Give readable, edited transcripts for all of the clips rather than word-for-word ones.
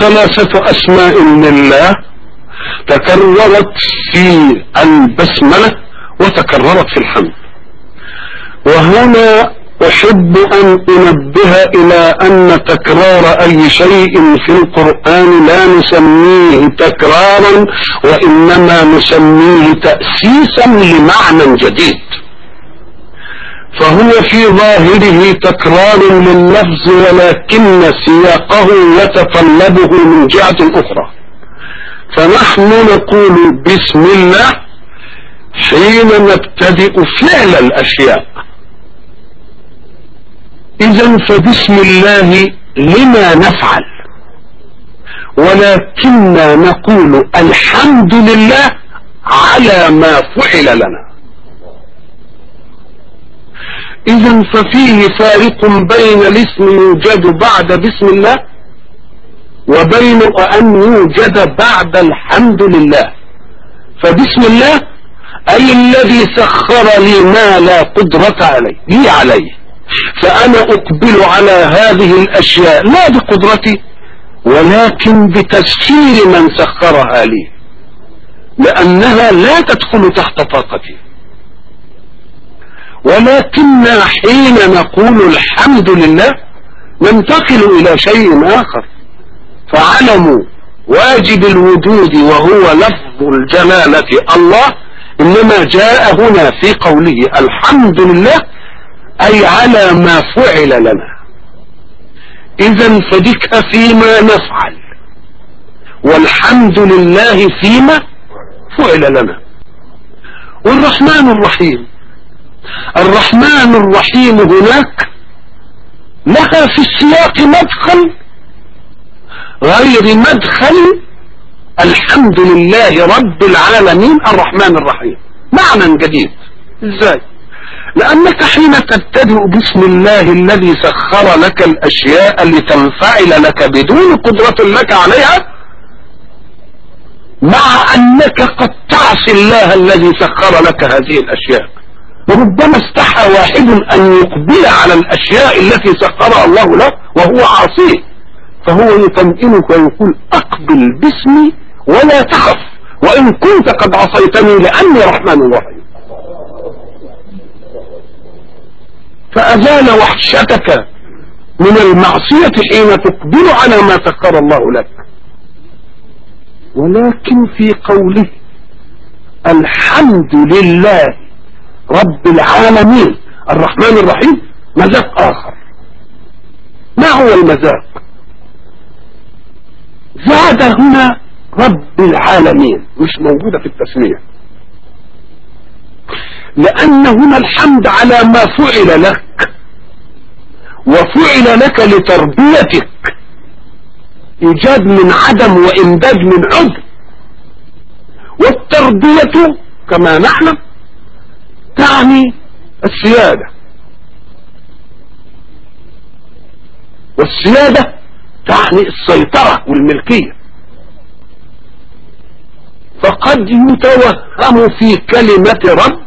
ثلاثة أسماء لله تكررت في البسملة وتكررت في الحمد. وهنا أحب أن أنبه إلى أن تكرار أي شيء في القرآن لا نسميه تكرارا، وإنما نسميه تأسيسا لمعنى جديد. فهو في ظاهره تكرار لللفظ، ولكن سياقه يتطلبه من جهة أخرى. فنحن نقول بسم الله حين نبتدئ فعل الأشياء. إذن فبسم الله لما نفعل، ولكننا نقول الحمد لله على ما فعل لنا. إذن ففيه فارق بين الاسم يوجد بعد بسم الله وبين أن يوجد بعد الحمد لله. فبسم الله أي الذي سخر لي ما لا قدرة لي عليه، فأنا أقبل على هذه الأشياء لا بقدرتي ولكن بتسخير من سخرها لي، لأنها لا تدخل تحت طاقتي. ولكن حين نقول الحمد لله ننتقل إلى شيء آخر. فعلم واجب الوجود وهو لفظ الجلالة الله إنما جاء هنا في قوله الحمد لله أي على ما فعل لنا. إذن فدك فيما نفعل، والحمد لله فيما فعل لنا. والرحمن الرحيم، الرحمن الرحيم هناك لها في السياق مدخل غير مدخل الحمد لله رب العالمين الرحمن الرحيم، معنى جديد. ازاي؟ لأنك حين تبتدئ بسم الله الذي سخر لك الأشياء لتنفعل لك بدون قدرة لك عليها، مع أنك قد تعصي الله الذي سخر لك هذه الأشياء. وربما استحى واحد أن يقبل على الأشياء التي سخرها الله له وهو عاصيه، فهو يطمئنك ويقول أقبل باسمي ولا تخف وإن كنت قد عصيتني لأني رحمن رحيم. فأزال وحشتك من المعصية حين تقبل على ما سخر الله لك. ولكن في قوله الحمد لله رب العالمين الرحمن الرحيم مذاق آخر. ما هو المذاق؟ زاد هنا رب العالمين، مش موجودة في التسمية، لأن هنا الحمد على ما فعل لك، وفعل لك لتربيتك، إيجاد من عدم وإمداد من عدم. والتربية كما نعلم تعني السيادة، والسيادة تعني السيطرة والملكية. فقد يتوهم في كلمة رب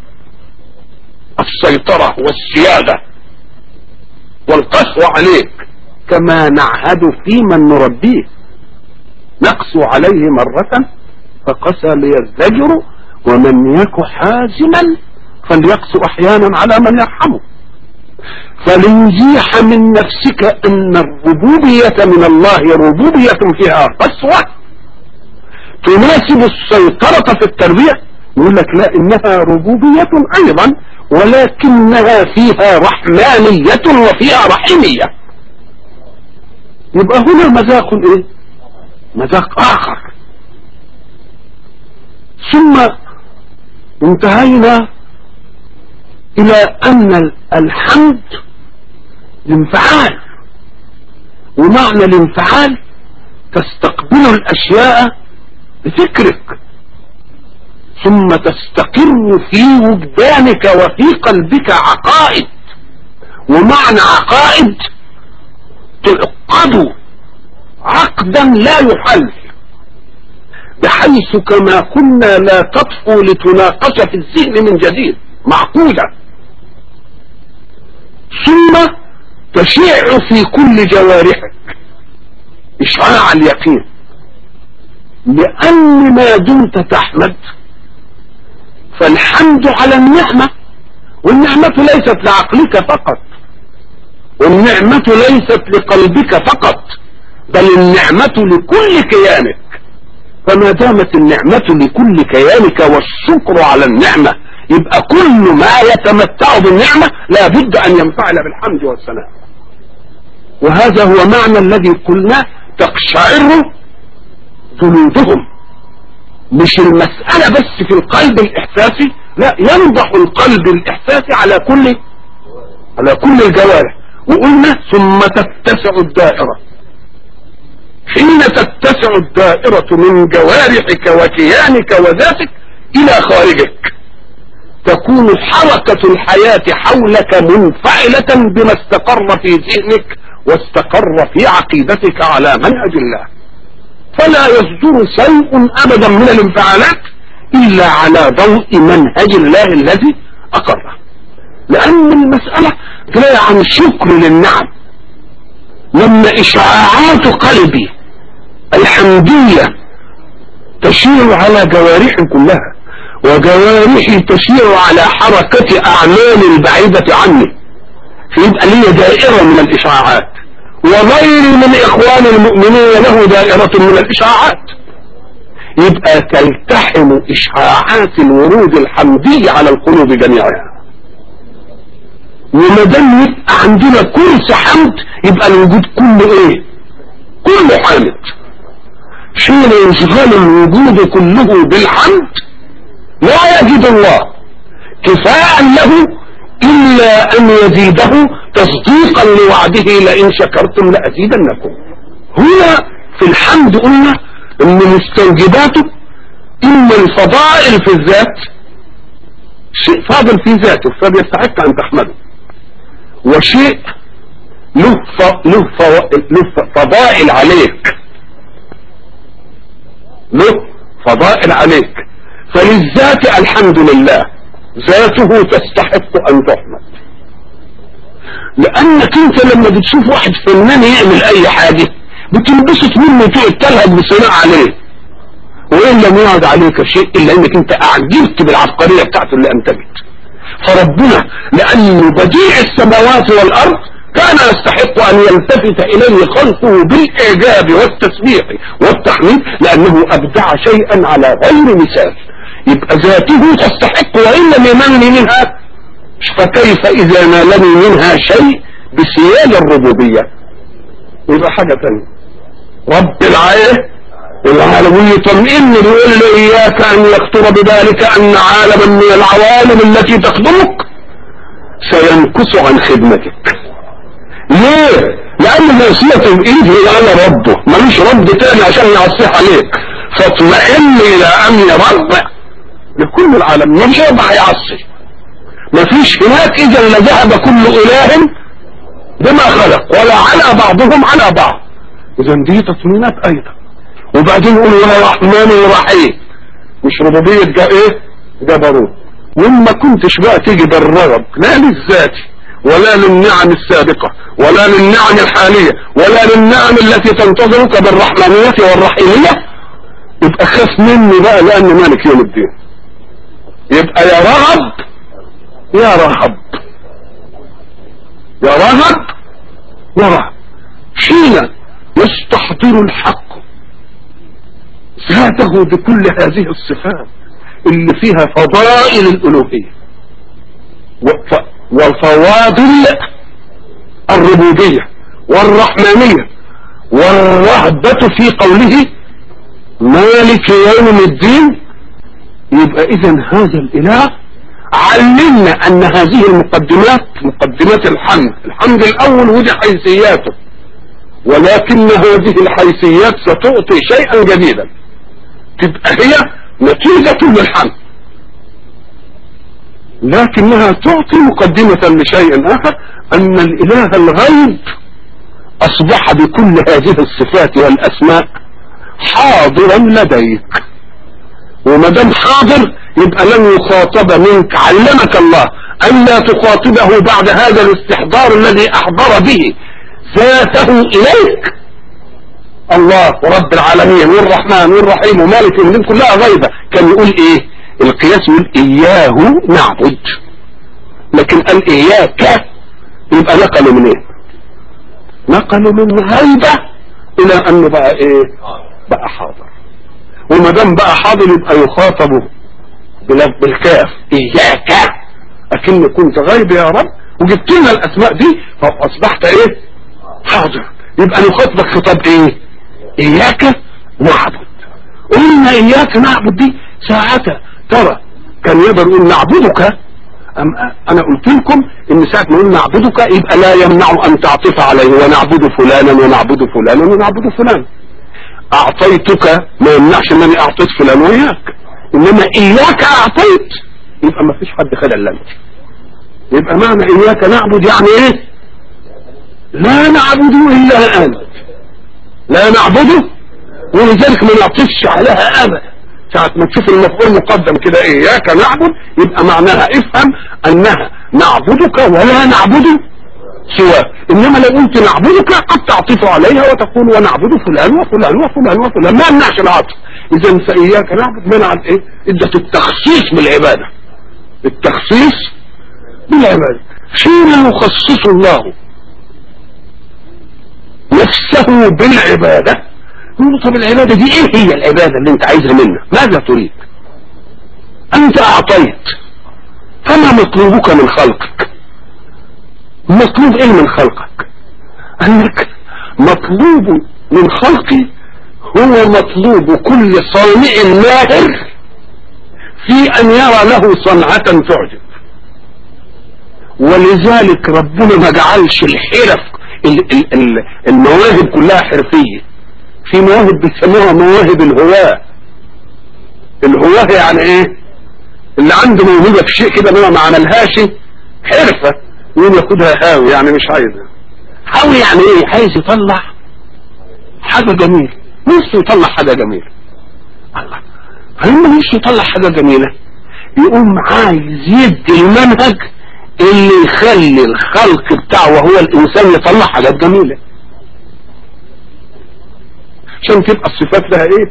السيطرة والسيادة والقسو عليك، كما نعهد في من نربيه، نقسو عليه مرة فقسى ليزدجر ومن يك حازما فليقسو أحيانا على من يرحمه. فليزيح من نفسك أن الربوبية من الله ربوبية فيها قسوة تناسب السيطرة في التربية، يقول لك لا إنها ربوبية أيضا ولكنها فيها رحمانية وفيها رحمية. يبقى هنا مذاق ايه؟ مذاق آخر. ثم انتهينا إلى أن الحمد الانفعال، ومعنى الانفعال تستقبل الأشياء بفكرك ثم تستقر في وجدانك وفي قلبك عقائد. ومعنى عقائد تعقد عقدا لا يحل، بحيث كما كنا لا تطفو لتناقش في الذهن من جديد، معقودة ثم تشيع في كل جوارحك. اشعاع اليقين، لان ما دمت تحمد فالحمد على النعمة، والنعمة ليست لعقلك فقط، والنعمة ليست لقلبك فقط، بل النعمة لكل كيانك. فما دامت النعمة لكل كيانك والشكر على النعمة، يبقى كل ما يتمتع بالنعمة لا بد ان ينفعل بالحمد والثناء. وهذا هو معنى الذي قلنا تقشعر جلودهم. مش المسألة بس في القلب الاحساسي، لا، ينضح القلب الاحساسي على كل الجوارح. وقلنا ثم تتسع الدائرة. حين تتسع الدائرة من جوارحك وكيانك وذاتك الى خارجك، تكون حركة الحياة حولك منفعلة بما استقر في ذهنك واستقر في عقيدتك على منهج الله. فلا يصدر شيء ابدا من الانفعالات الا على ضوء منهج الله الذي اقره. لان المسألة جاية عن شكر للنعم. لما اشعاعات قلبي الحمدية تشير على جوارحي كلها، وجوارحي تشير على حركة اعمال البعيدة عني، فيبقى لي دائرة من الاشعاعات، وغيري من اخوان المؤمنين له دائرة من الاشعاعات. يبقى تلتحم اشعاعات الورود الحمدية على القلوب جميعها. ومدام يبقى عندنا كرسي حمد، يبقى الوجود كله ايه؟ كله حامد. حين يشغل الوجود كله بالحمد لا يجد الله كفاء له الا ان يزيده تصديقا لوعده لئن شكرتم لازيدنكم. هنا في الحمد قلنا ان مستوجباته اما الفضائل في الذات، شيء فاضل في ذاته فبيستحق ان تحمده، وشيء له فضائل عليك، له فضائل عليك. فللذات الحمد لله ذاته تستحق ان تحمد. لانك انت لما بتشوف واحد فنان يعمل اي حاجة بتنبسط منه تقعد تلهج بصناع عليه، وان لم يعد عليك شيء الا انك انت اعجبت بالعبقرية بتاعته اللي انتجت. فربنا لانه بديع السماوات والارض كان يستحق ان يلتفت اليه خلقه بالاعجاب والتسبيح والتحميد، لانه ابدع شيئا على غير مثال. يبقى ذاته تستحق، وان لم ينالني منها فكيف اذا نالني منها شيء بسيال الربوبية؟ يبقى حاجة تانية. رب العالمين يطمئن بيقول له اياك ان يخطر بذلك ان عالما من العوالم التي تخدمك سينكس عن خدمتك. ليه؟ لان معصيته بايده انا ربه، ماليش رب تاني عشان يعصيه عليك. فاطمئن الى امن رب لكل العالم، مش رب هيعصي. مفيش هناك اذا لذهب كل اله بما خلق ولا على بعضهم على بعض. اذا دي تطمينات ايضا. وبعدين يقول يا رحمن الرحيم، مش ربوبية ايه؟ جبروت. وما كنتش بقى تيجي بالرغب لا للذاتي ولا للنعم السابقة ولا للنعم الحالية ولا للنعم التي تنتظرك بالرحمانية والرحيمية، يبقى خاف مني بقى لأن مالك يوم الدين. يبقى يا رغب يا رهب يا رهب يا رهب. حين يستحضر الحق ذاته بكل هذه الصفات اللي فيها فضائل الألوهية وفواضل الربوبية والرحمانية والرهبة في قوله مالك يوم الدين، يبقى إذن هذا الإله علمنا أن هذه المقدمات مقدمات الحمد الأول ودي حيثياته، ولكن هذه الحيثيات ستعطي شيئا جديدا تبقى هي نتيجة للحمد، لكنها تعطي مقدمة لشيء آخر، أن الإله الغيب أصبح بكل هذه الصفات والأسماء حاضرا لديك. ومدام حاضر يبقى لن يخاطب منك. علمك الله أن لا تخاطبه بعد هذا الاستحضار الذي أحضر به ذاته إليك الله ورب العالمين والرحمن والرحيم ومالك يوم الدين كلها غيبة، كان يقول ايه؟ القياس يقول اياه نعبد، لكن قال اياك يبقى نقلوا من ايه؟ نقلوا من غيبة الى انه بقى ايه؟ بقى حاضر. وما دام بقى حاضر يبقى يخاطب بالكاف اياك، اكن كنت غيب يا رب وجبت لنا الاسماء دي فاصبحت ايه؟ حاضر. يبقى نخاطبك خطاب ايه؟ اياك نعبد. قلنا اياك نعبد دي ساعتها ترى كان يقدر يقول نعبدك، انا قلت لكم ان ساعة ما نقول نعبدك يبقى لا يمنع ان تعطف عليه ونعبد فلانا ونعبد فلانا ونعبد فلان. اعطيتك ما يمنعش انني اعطيت فلان وياك، انما اياك اعطيت يبقى ما فيش حد خد الا انت. يبقى معنى اياك نعبد يعني ايه؟ لا نعبد الا انت، لا نعبده، ولذلك ما نعطفش عليها ابدا. ساعة ما تشوف المفعول مقدم كده اياك نعبد يبقى معناها افهم انها نعبدك ولا نعبد سواك. انما لو قلت نعبدك قد تعطف عليها وتقول ونعبد فلان وفلان وفلان وفلان، ما يمنعش العطف. اذا فاياك نعبد منع الايه؟ ادت التخصيص بالعباده، التخصيص بالعباده. حين يخصص الله نفسه بالعباده يقول طب العباده دي ايه هي العباده اللي انت عايزها منا؟ ماذا تريد؟ انت اعطيت، فما مطلوبك من خلقك؟ مطلوب ايه من خلقك؟ انك مطلوب من خلقي هو مطلوب كل صانع ماهر في ان يرى له صنعة تعجب. ولذلك ربنا ما جعلش الحرف المواهب كلها حرفية. في مواهب بيسموها مواهب الهواة. الهواة يعني ايه؟ اللي عنده موهبة في شيء كده ما عملهاش حرفة يقوم ياخدها هاوي، يعني مش عايزها. هاوي يعني ايه؟ عايز يطلع حاجة جميلة، نفسه يطلع حاجة جميلة. الله، لما نفسه يطلع حاجة جميلة يقوم عايز يدي المنهج اللي يخلي الخلق بتاعه وهو الانسان يطلع حاجات جميلة، عشان تبقى الصفات لها ايه؟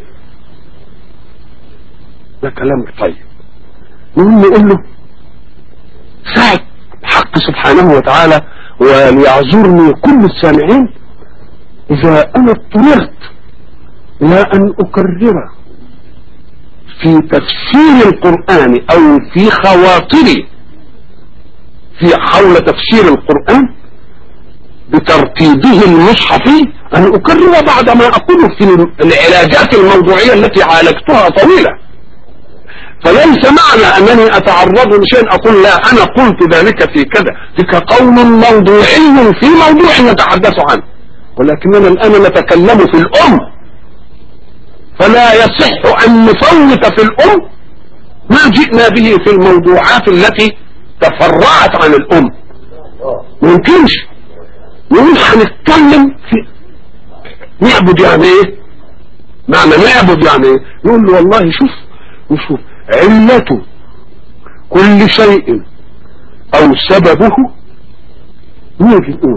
ده كلام طيب. نقول له ساعة حق سبحانه وتعالى وليعذرني كل السامعين اذا انا اضطررت الى ان اكرر في تفسير القرآن او في خواطري في حول تفسير القرآن بترتيبه المصحفي ان اكرر بعد ما اقوله في العلاجات الموضوعية التي عالجتها طويلة. فليس معنى انني اتعرض لشيء اقول لا انا قلت ذلك في كذا، تلك قول موضوعي في موضوع نتحدث عنه، ولكننا الان نتكلم في الام، فلا يصح ان نفوت في الام ما جئنا به في الموضوعات التي تفرعت عن الام. ما يمكنش نقول هنتكلم في نعبد يعني ايه؟ معنى نعبد يعني ايه؟ نقول له والله شوف علة كل شيء او سببه نيجي نقول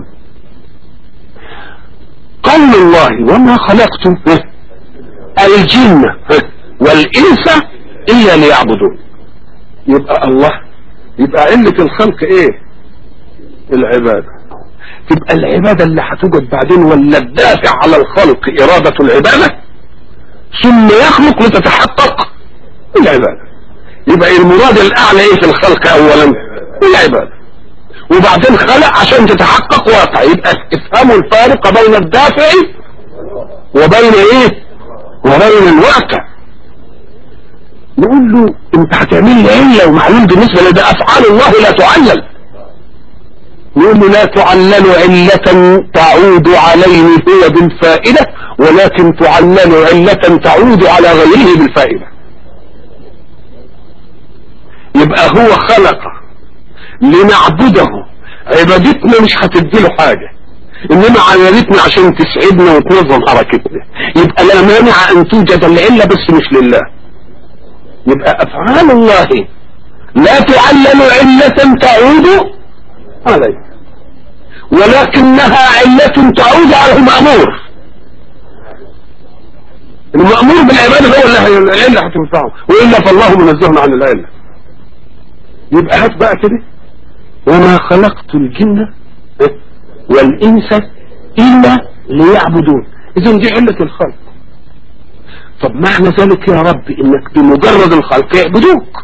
قول الله وما خلقت الجن والانس الا ليعبدون. يبقى الله، يبقى علة الخلق ايه؟ العبادة. تبقى العبادة اللي هتوجد بعدين ولا الدافع على الخلق ارادة العبادة ثم يخلق لتتحقق العبادة. يبقى المراد الاعلى ايه في الخلق؟ اولا العبادة، وبعدين خلق عشان تتحقق واقع. يبقى افهموا الفارق بين الدافع وبين ايه؟ وبين الواقع. نقول له انت هتعمل لي علة ومعلوم بالنسبة لده افعال الله لا تعلل. نقول له لا تعلل علة تعود عليه هو بالفائدة، ولكن تعلل علة تعود على غيره بالفائدة. يبقى هو خلق لنعبده، عبادتنا مش هتديله حاجة، انما عبادتنا عشان تسعدنا وتنظم حركتنا. يبقى لا مانع ان توجد العلة بس مش لله. يبقى افعال الله لا تعلل علة تعود عليه، ولكنها علة تعود على المأمور. المأمور بالعبادة هو اللي هتنفعه، وإلا فالله منزه عن العلة. يبقى هات بقى كده وما خلقت الجن والإنس إلا ليعبدون. إذن دي علة الخلق. طب معنى ذلك يا رب إنك بمجرد الخلق يعبدوك.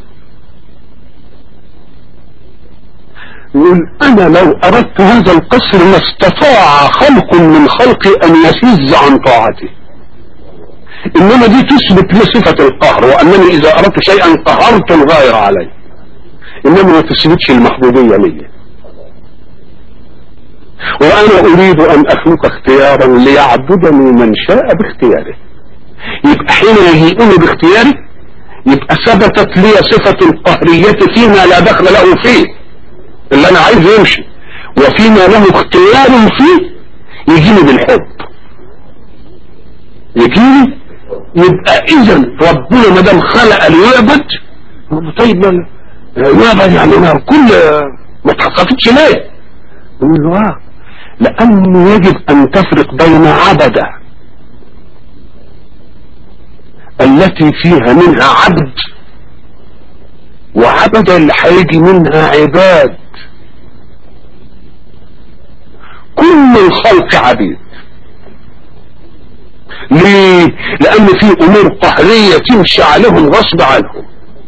يقول أنا لو أردت هذا القصر ما استطاع خلق من خلقي أن يفز عن طاعتي، إنما دي تثبت لي صفة القهر، وأنني إذا أردت شيئا قهرت الغير عليه، إنما ما تثبتش المحبوبية لي. وأنا أريد أن أخلق اختيارا ليعبدني من شاء باختياره. يبقى حين يجيئني باختياري يبقى ثبتت لي صفة القهرية فيما لا دخل له فيه، اللي أنا عايز يمشي، وفيما له اختيار فيه يجيني بالحب، يجيني. يبقى إذا ربنا ما دام خلق ليعبد، طيب يعبد يعني ما كل ما اتحققتش ليه؟ يقول له لأنه يجب أن تفرق بين عبدة التي فيها منها عبد، وعبدة اللي هيجي منها عباد. كل الخلق عبيد. ليه؟ لأن في أمور قهرية تمشي عليهم غصب عنهم،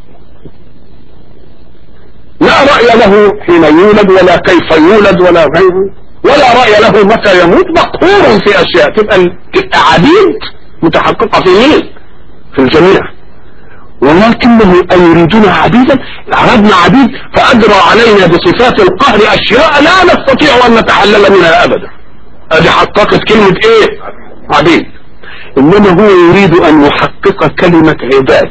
لا رأي له حين يولد ولا كيف يولد ولا غيره، ولا رأي له متى يموت، مقهور في أشياء. تبقى عبيد متحققة في مين؟ في الجميع. ولكنه أيريدنا عبيدا، أردنا عبيد فأجرى علينا بصفات القهر أشياء لا نستطيع أن نتحلل منها أبدا. هذه حققت كلمة إيه؟ عبيد. إنما هو يريد أن يحقق كلمة عباد.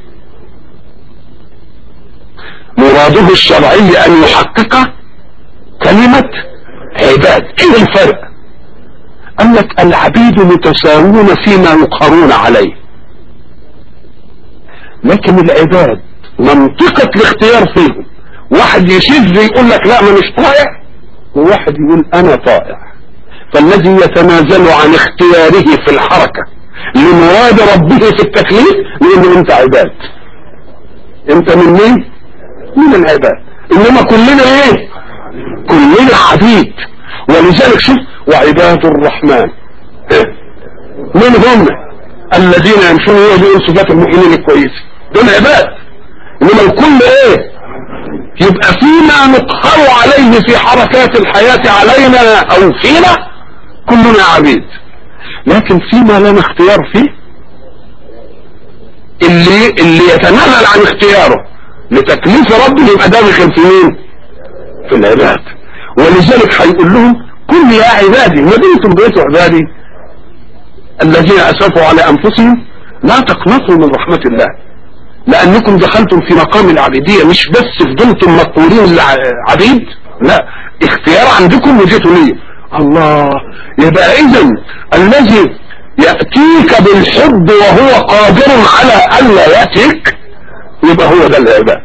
مراده الشرعي أن يحقق كلمة عباد. إيه الفرق؟ قال لك العبيد متساوون فيما يقهرون عليه، لكن العباد منطقة الاختيار فيهم. واحد يشذ يقول لك لا ما مش طائع، وواحد يقول أنا طائع. فالذي يتنازل عن اختياره في الحركة لمراد ربه في التكليف يقول له أنت عباد. أنت من مين؟ من العباد. إنما كلنا إيه؟ كلنا عبيد. ولذلك شوف وعباد الرحمن من هم؟ الذين يمشون ويقولون صفات المؤمنين الكويسة، دول عباد. إنما الكل إيه؟ يبقى فيما نقهر عليه في حركات الحياة علينا أو فينا كلنا عبيد، لكن فيما لنا اختيار فيه اللي يتنازل عن اختياره لتكليف ربه يبقى ده داخل في مين؟ في العباد. ولذلك هيقول لهم كل يا عبادي ما دمتم بقيتوا عبادي الذين اسرفوا على انفسهم لا تقنطوا من رحمة الله، لانكم دخلتم في مقام العبيدية، مش بس فضلتم مقبولين للعبيد، لا اختيار عندكم وجيتوا ليه. الله. يبقى اذا الذي يأتيك بالحب وهو قادر على الا يأتيك يبقى هو ده العباد،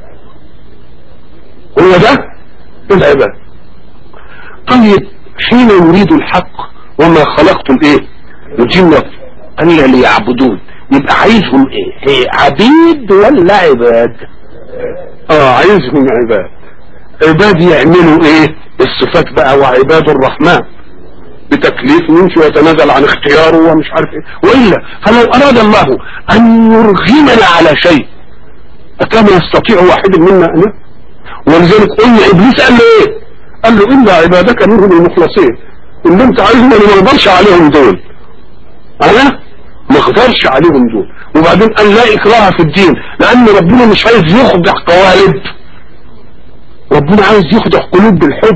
هو ده العباد. طيب حين يريد الحق وما خلقت الايه الجن الا ليعبدون، يبقى عايزهم ايه؟ عبيد ولا عباد؟ عايزهم عباد. عباد يعملوا ايه؟ الصفات بقى وعباد الرحمن بتكليف يمشي ويتنازل عن اختياره ومش عارف ايه. والا فلو اراد الله ان يرغمنا على شيء أكان يستطيع واحد منا أنا؟ ولذلك قلنا إبليس قال له إيه؟ قال له إلا عبادك منهم المخلصين، اللي أنت عايزهم أنا ما أقدرش عليهم دول، أنا ما أقدرش عليهم دول. وبعدين قال لا إكراه في الدين، لأن ربنا مش عايز يخضع قوالب، ربنا عايز يخضع قلوب بالحب،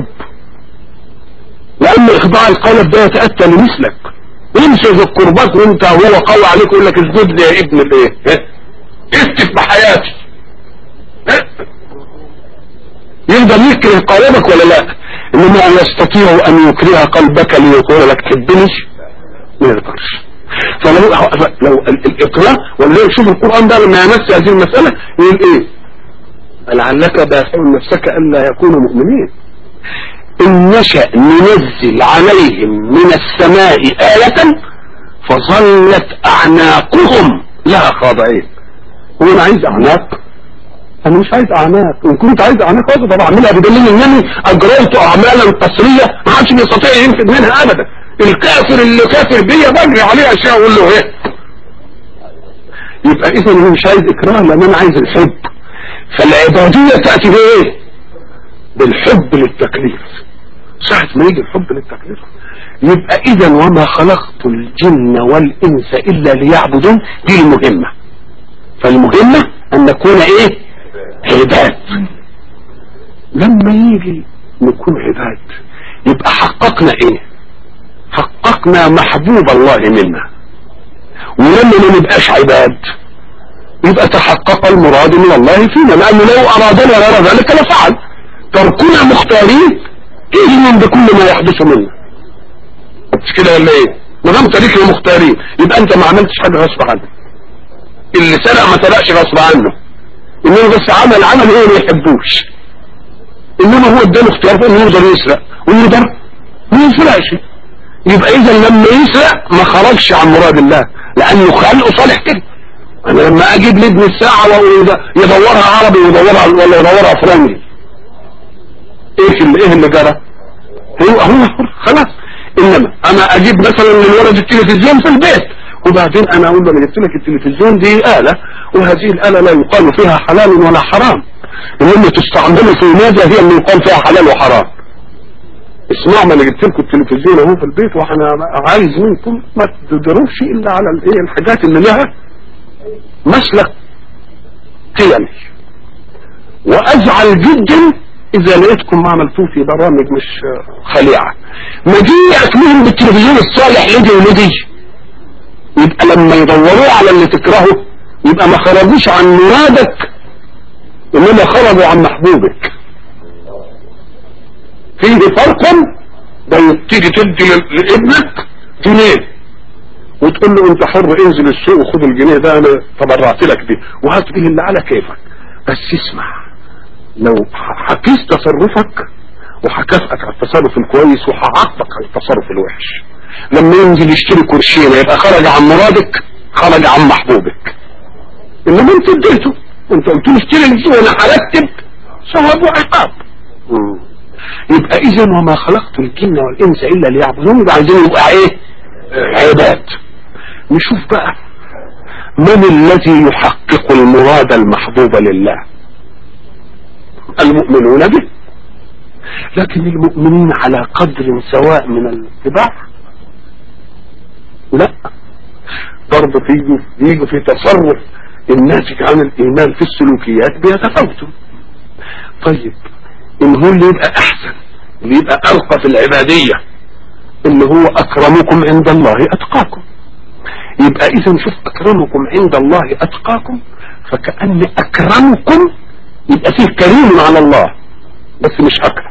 لأن إخضاع القالب ده يتأتى لمثلك. يمشي في القربات وأنت هو قوي عليك يقول لك اسجد لي يا ابن الإيه؟ استف بحياتي، يقدر يكره قلبك ولا لا؟ انما يستطيع ان يكره قلبك ليقول لك تحبني، ما يقدرش. فلو الاكراه ولا شوف القرآن ده لما يمس هذه المسألة يقول ايه؟ لعلك باخع نفسك الا يكونوا مؤمنين. ان نشأ ننزل عليهم من السماء آية وظلت اعناقهم لها خاضعين. هو انا عايز اعناق؟ انا مش عايز اعناق. ان كنت عايز اعناق اقدر اعملها بدليل انني اجريت اعمالا قصريه ما حدش بيستطيع ينفذ منها ابدا. الكافر اللي كافر بيا بجري عليه اشياء اقول له ايه. يبقى اذا انا مش عايز اكراه لان انا عايز الحب. فالعباديه تاتي بايه؟ بالحب للتكليف. ساعه ما يجي الحب للتكليف يبقى اذا وما خلقت الجن والانس الا ليعبدون. دي المهمه. فالمهمه ان نكون ايه؟ عباد. لما يجي نكون عباد يبقى حققنا ايه؟ حققنا محبوب الله منا. ولما ما نبقاش عباد يبقى تحقق المراد من الله فينا، لانه لو ارادنا غير ذلك لفعل. تركنا مختارين اذن بكل ما يحدث منا. مش كده ولا ايه؟ ما دام تاركنا مختارين يبقى انت ما عملتش حاجه غصب عنك. اللي سرق ما سرقش غصب عنه، انما بس عمل ايه ما يحبوش. انما هو اداله اختيار انه يقدر يسرق ويقدر ما يسرقش. يبقى اذا لما يسرق ما خرجش عن مراد الله لانه خلقه صالح كده. انا لما اجيب لابن الساعه يدورها عربي ويدورها ولا يدورها فرنجي، ايه اللي جرى؟ هو خلاص. انما انا اجيب مثلا للولد التلفزيون في البيت وبعدين انا اقول له انا جبت لك التلفزيون دي آلة وهذه الآلة لا يقال فيها حلال ولا حرام، انما تستعملوا في ماذا هي اللي يقال فيها حلال وحرام. اسمعوا ما انا جبت لكم التلفزيون اهو في البيت واحنا عايز منكم ما تدروش الا على الايه الحاجات اللي لها مسلك قيمي. وازعل جدا اذا لقيتكم ما عملتوه في برامج مش خليعة. مجيئك منهم بالتلفزيون الصالح لدي ولدي يبقى لما يدوروا على اللي تكرهه يبقى ما خرجوش عن مرادك انما خرجوا عن محبوبك. فيه فرق. بيبتدي تدي لابنك جنيه وتقول له انت حر انزل السوق وخد الجنيه ده انا تبرعت لك بيه وهات به اللي على كيفك. بس اسمع، لو حكيت تصرفك وهكافئك على التصرف الكويس وهعاقبك على التصرف الوحش. لما ينزل يشتري كرشين يبقى خرج عن مرادك، خرج عن محبوبك. انما انت اديته، انت قلت له اشتري دي وانا هرتب ثواب وعقاب. يبقى اذا وما خلقت الجن والانس الا ليعبدون. يبقى عايزين يبقى ايه؟ عباد. نشوف بقى من الذي يحقق المراد المحبوب لله. المؤمنون به، لكن المؤمنين على قدر سواء من الاتباع؟ لا، برضه بيجوا في تصرف الناتج عن الايمان في السلوكيات بيتفاوتوا. طيب ان هو اللي يبقى احسن اللي يبقى ارقى في العبادية اللي هو اكرمكم عند الله اتقاكم. يبقى اذا شوف اكرمكم عند الله اتقاكم، فكأن اكرمكم يبقى فيه كريم على الله بس مش اكرم.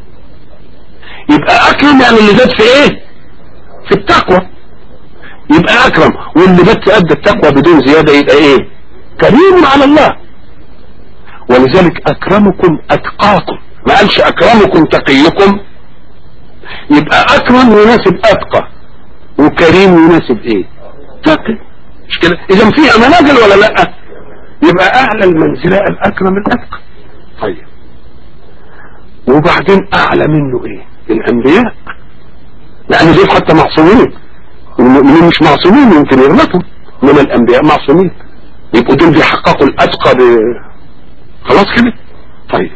يبقى اكرم يعني اللي زاد في ايه؟ في التقوى. يبقى اكرم، واللي بس ادى التقوى بدون زيادة يبقى ايه؟ كريم على الله. ولذلك اكرمكم اتقاكم، ما قالش اكرمكم تقيكم. يبقى اكرم يناسب اتقى وكريم يناسب ايه؟ تقي. مش كده؟ اذا فيها منازل ولا لا؟ يبقى اعلى المنزله الاكرم الاتقى. طيب وبعدين اعلى منه ايه؟ الانبياء، لان دول حتى معصومين. المؤمنين مش معصومين، يمكن يغلطوا، انما الانبياء معصومين. يبقوا دول بيحققوا الاتقى خلاص كده. طيب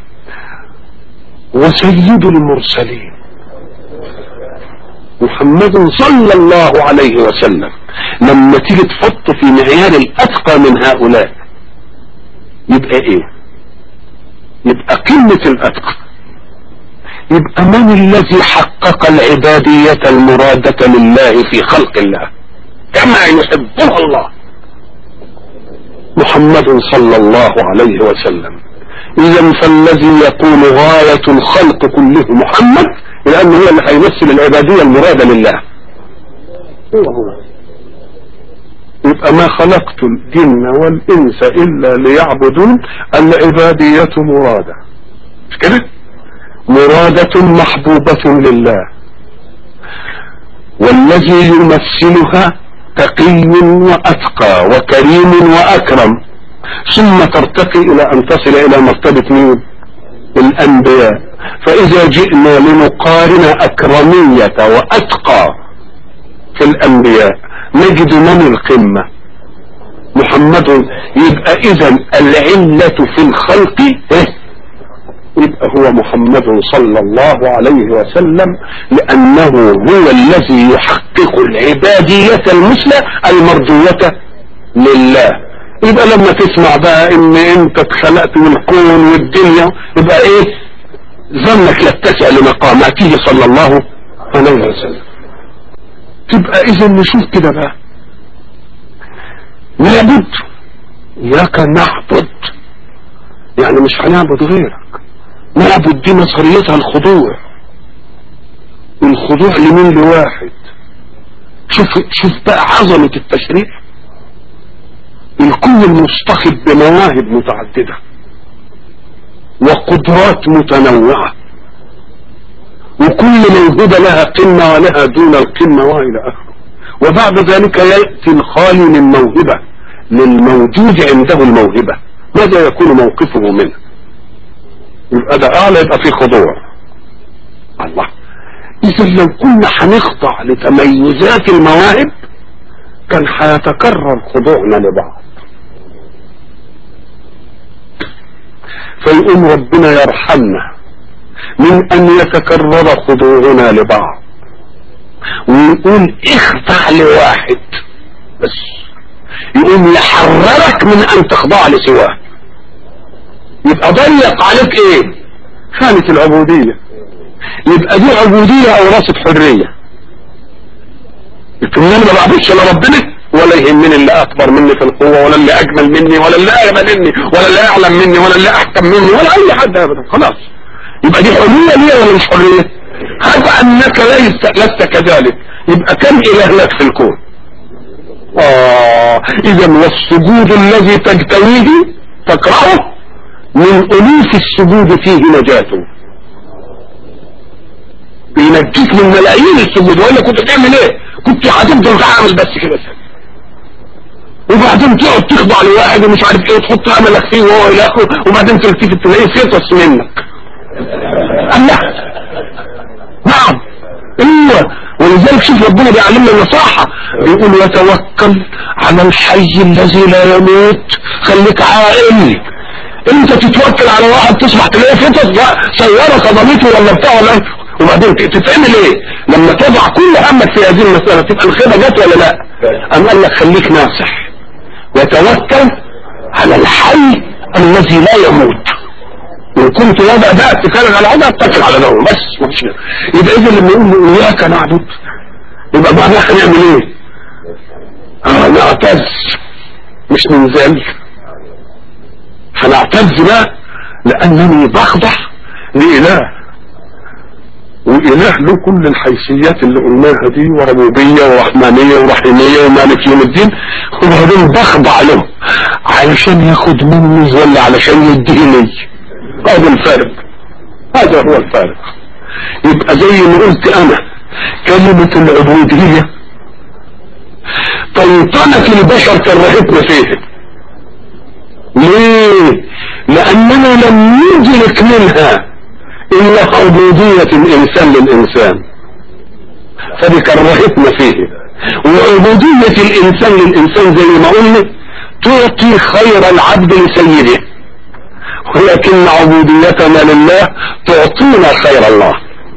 وسيد المرسلين محمد صلى الله عليه وسلم لما تيجي تحط في معيار الاتقى من هؤلاء يبقى ايه؟ يبقى قمة الاتقى. يبقى من الذي حقق العبادية المرادة لله في خلق الله كما يحبها الله؟ محمد صلى الله عليه وسلم. اذا فالذي يكون غاية الخلق كله محمد، لانه هو اللي هيمثل العبادية المرادة لله. يبقى ما خلقت الجن والانس الا ليعبدون. العبادية مرادة، مش كده؟ مرادة محبوبة لله، والذي يمثلها تقي وأتقى وكريم وأكرم، ثم ترتقي إلى أن تصل إلى مرتبة مين؟ الأنبياء. فإذا جئنا لنقارن أكرمية وأتقى في الأنبياء نجد من القمة؟ محمد. يبقى إذن العلة في الخلق يبقى هو محمد صلى الله عليه وسلم، لأنه هو الذي يحقق العبادية المثلى المرجوة لله. يبقى لما تسمع بقى ان انت اتخلقت من الكون والدنيا يبقى ايه؟ ظنك يتسع لمقاماته صلى الله عليه وسلم. تبقى اذا نشوف كده بقى، نعبد اياك نعبد، يعني مش هنعبد غيرك. نعبد دي نظريتها الخضوع، الخضوع لمين؟ لواحد. شوف بقى عظمة التشريع. الكون المصطخب بمواهب متعددة وقدرات متنوعة، وكل موهبة لها قمة ولها دون القمة وإلى آخره. وبعد ذلك يأتي الخالي من موهبة للموجود عنده الموهبة، ماذا يكون موقفه منه؟ يبقى ده أعلى، يبقى في خضوع. الله. إذا لو كنا هنخضع لتميزات المواهب كان هيتكرر خضوعنا لبعض، فيقوم ربنا يرحمنا من أن يتكرر خضوعنا لبعض، ويقول اخضع لواحد بس، يقوم يحررك من أن تخضع لسواه. يبقى ضيق عليك ايه؟ خانة العبودية. يبقى دي عبودية او راسة حرية. لكن انا ما بعبدش لا ربنا ولا يهمني اللي اكبر مني في القوة ولا اللي اجمل مني ولا اللي اجمل مني ولا اللي اعلم مني ولا اللي احكم مني ولا اي حد ابدا. خلاص. يبقى دي حرية ليه ولا مش حرية؟ هذا انك لست كذلك. يبقى كم اله لك في الكون؟ اذا والسجود الذي تجتويه تكرهه من ألوف السجود فيه نجاته، بينجيك من ملايين السجود. وإلا كنت تعمل ايه؟ كنت هتفضل تعمل بس كده، وبعدين تقعد تخضع لواحد ومش عارف ايه تحط املك فيه وهو الى اخره، وبعدين تلتفت تلاقيه فطس منك. الله. نعم. ايوه. ولذلك شوف ربنا بيعلمنا النصاحة، بيقول يتوكل على الحي الذي لا يموت. خليك عاقل. انت تتوكل على واحد تصبح تلاقيه فطس سيارة صدمته ولا بتاع ولا، وبعدين تتعمل ايه؟ لما تضع كل همك في هذه المسألة تبقى الخيبة جت ولا لا؟ أم قال لك خليك ناصح وتوكل على الحي الذي لا يموت. وإن كنت وضع ده اتكال على عضع اتكل على ده بس مفيش. يبقى إذا لما يقول إياك نعبد يبقى بعدها هنعمل ايه؟ نعتز مش ننزل. هنعتز بقى لأنني بخضع لإله، وإله له كل الحيثيات اللي قلناها دي، وربوبية ورحمانية ورحيمية ومالك يوم الدين، وبعدين بخضع له علشان ياخد مني ولا علشان يديني. هذا الفارق، هذا هو الفارق. يبقى زي ما قلت أنا كلمة العبودية طنطنة البشر كرهتنا فيه. ليه؟ لأننا لم ندرك منها إلا عبودية الإنسان للإنسان، فدي كرهتنا فيه. وعبودية الإنسان للإنسان زي ما قلنا تعطي خير العبد لسيده، ولكن عبوديتنا لله تعطينا خير الله،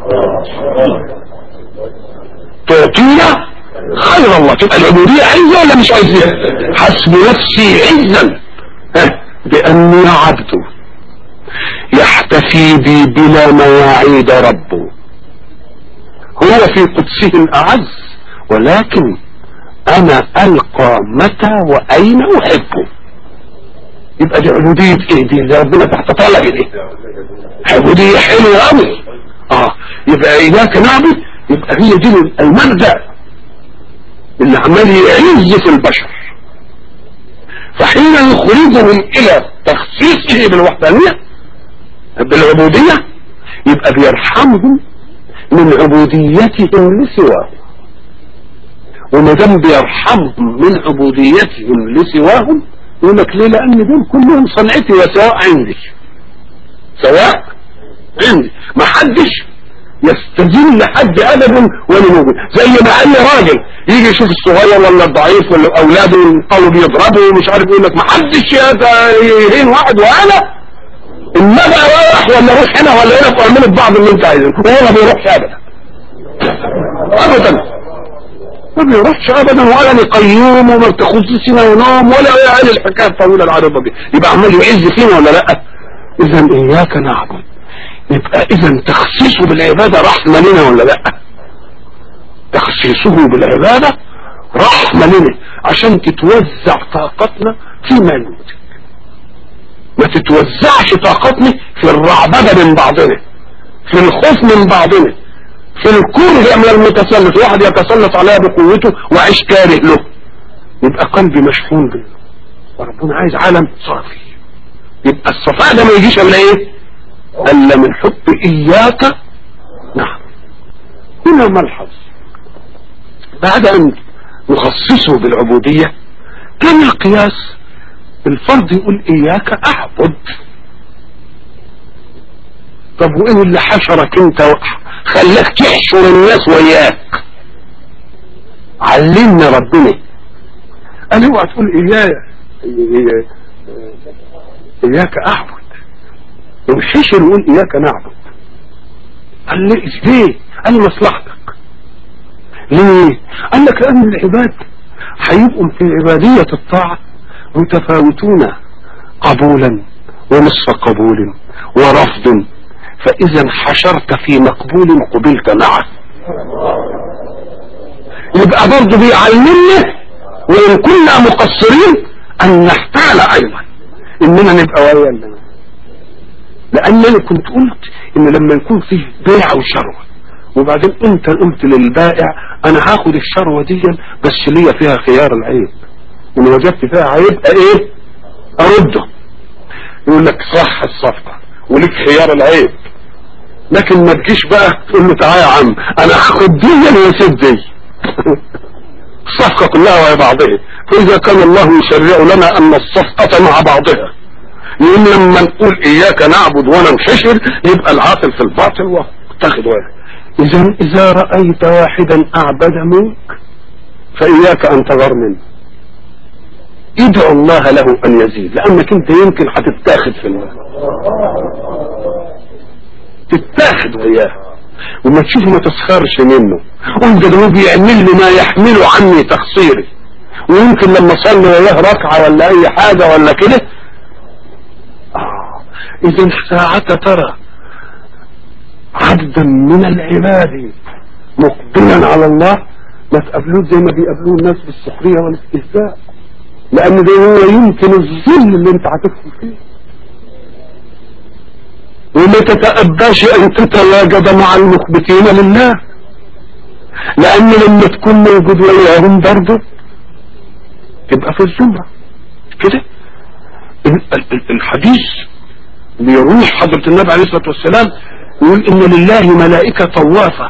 تعطينا خير الله. تبقى العبودية عزة ولا مش عزة؟ حسب نفسي عزا بأني عبده يحتفي بي بلا مواعيد ربه، هو في قدسه الأعز، ولكن أنا ألقى متى وأين أحبه. يبقى دي عبودية ايه دي اللي ربنا تحت طالب ايه؟ عبودية حلوة قوي. يبقى إياك نعبد، يبقى هي دي المبدأ اللي عمال يعز في البشر. فحين يخرجهم إلى تخصيصه بالوحدانية بالعبودية يبقى بيرحمهم من عبوديتهم لسواه، وما دام بيرحمهم من عبوديتهم لسواهم يقول لك ليه؟ لان دول كلهم صنعتي وسواء عندي، سواء عندي، ما حدش يستذل حد ابدا ولا موجود. زي ما اي راجل يجي يشوف الصغير ولا الضعيف ولا اولاده يقولوا بيضربوا ومش عارف، يقول لك ما حدش يهين واحد، وانا اما بقى رايح ولا روح هنا ولا هنا واعملوا بعض اللي انت عايزه، وهو ما بيروحش ابدا ابدا، ما بيروحش ابدا، ولا لقيوم وما بتاخدش سنه ونوم ولا يعني الحكايه الطويله العريضه دي، يبقى عمال يعز فينا ولا لا؟ اذا اياك نعبد، يبقى اذا تخصيصه بالعباده رحمه لنا ولا لا؟ تخصيصه بالعباده رحمه لنا عشان تتوزع طاقتنا فيما يوجد، ما تتوزعش طاقتنا في الرعبده من بعضنا، في الخوف من بعضنا، في الكره من المتسلط، واحد يتسلط عليها بقوته وعيش كاره له، يبقى قلبي مشحون به، وربنا عايز عالم صافي. يبقى الصفاء ده ما يجيش الا ايه؟ الا من حب اياك. نعم. هنا ملحظ بعد ان نخصصه بالعبودية كان القياس الفرد يقول اياك اعبد. طب وايه اللي حشرك انت خلاك تحشر الناس وياك؟ علمنا ربنا قال اوعى تقول اياك اعبد ومشيش نقول اياك نعبد. قال لي ليه؟ قال لي مصلحتك. ليه؟ قال لك لان العباد هيبقوا في عبادية الطاعة متفاوتون قبولا ونصف قبول ورفض، فاذا حشرت في مقبول قبلت معه. يبقى برضه بيعلمنا وان كنا مقصرين ان نحتال ايضا اننا نبقى ويانا، لان انا كنت قلت ان لما يكون فيه بيع وشروه وبعدين انت قلت للبائع انا هاخد الشروه دي بس ليا فيها خيار العيب، ان وجدت فيها عيب ايه ارده، يقول لك صح الصفقه وليك خيار العيب، لكن ما تجيش بقى تقول له تعالى يا عم انا هاخد دي واسيب دي الصفقه كلها وهي بعضها. فاذا كان الله يشرع لنا ان الصفقه مع بعضها، يقول لما نقول اياك نعبد وننحشر يبقى العاطل في الباطل واتخذ واحد. اذا رأيت واحدا اعبد منك فاياك ان تغار منه، ادعو الله له ان يزيد، لانك انت يمكن هتتاخد في الله، تتاخد وياه وما تشوفه ما تسخرش منه، وانت ده بيعمل لي ما يحمله عني تقصيري، ويمكن لما صلي وياه ركعه ولا اي حاجه ولا كده اذا ساعة ترى عبدا من العباد مقبلا على الله ما تقابلوه زي ما بيقابلوه الناس بالسخرية والاستهزاء، لان ده هو يمكن الظل اللي انت هتدخل فيه، وما تتأباش ان تتواجد مع المخبتين لله، لان لما تكون موجود وياهم برضه تبقى في الزمرة كده. الحديث بيروح حضرة النبي عليه الصلاة والسلام يقول ان لله ملائكة طوافة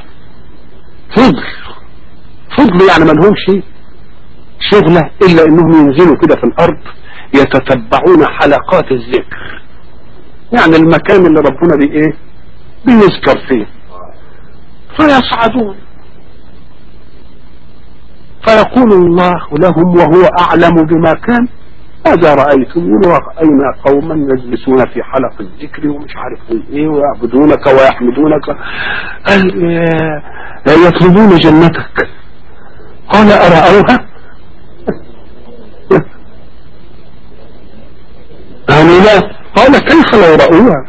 فضل يعني ما لهمش شغلة الا انهم ينزلوا كده في الارض يتتبعون حلقات الذكر، يعني المكان اللي ربنا بيذكر فيه، فيصعدون فيقول الله لهم وهو اعلم بما كان ماذا رأيتم؟ رأينا قوما يجلسون في حلق الذكر ومش عارف ايه ويعبدونك ويحمدونك يطلبون جنتك. قال أرأوها؟ قالوا لا. قال كيف لو رأوها؟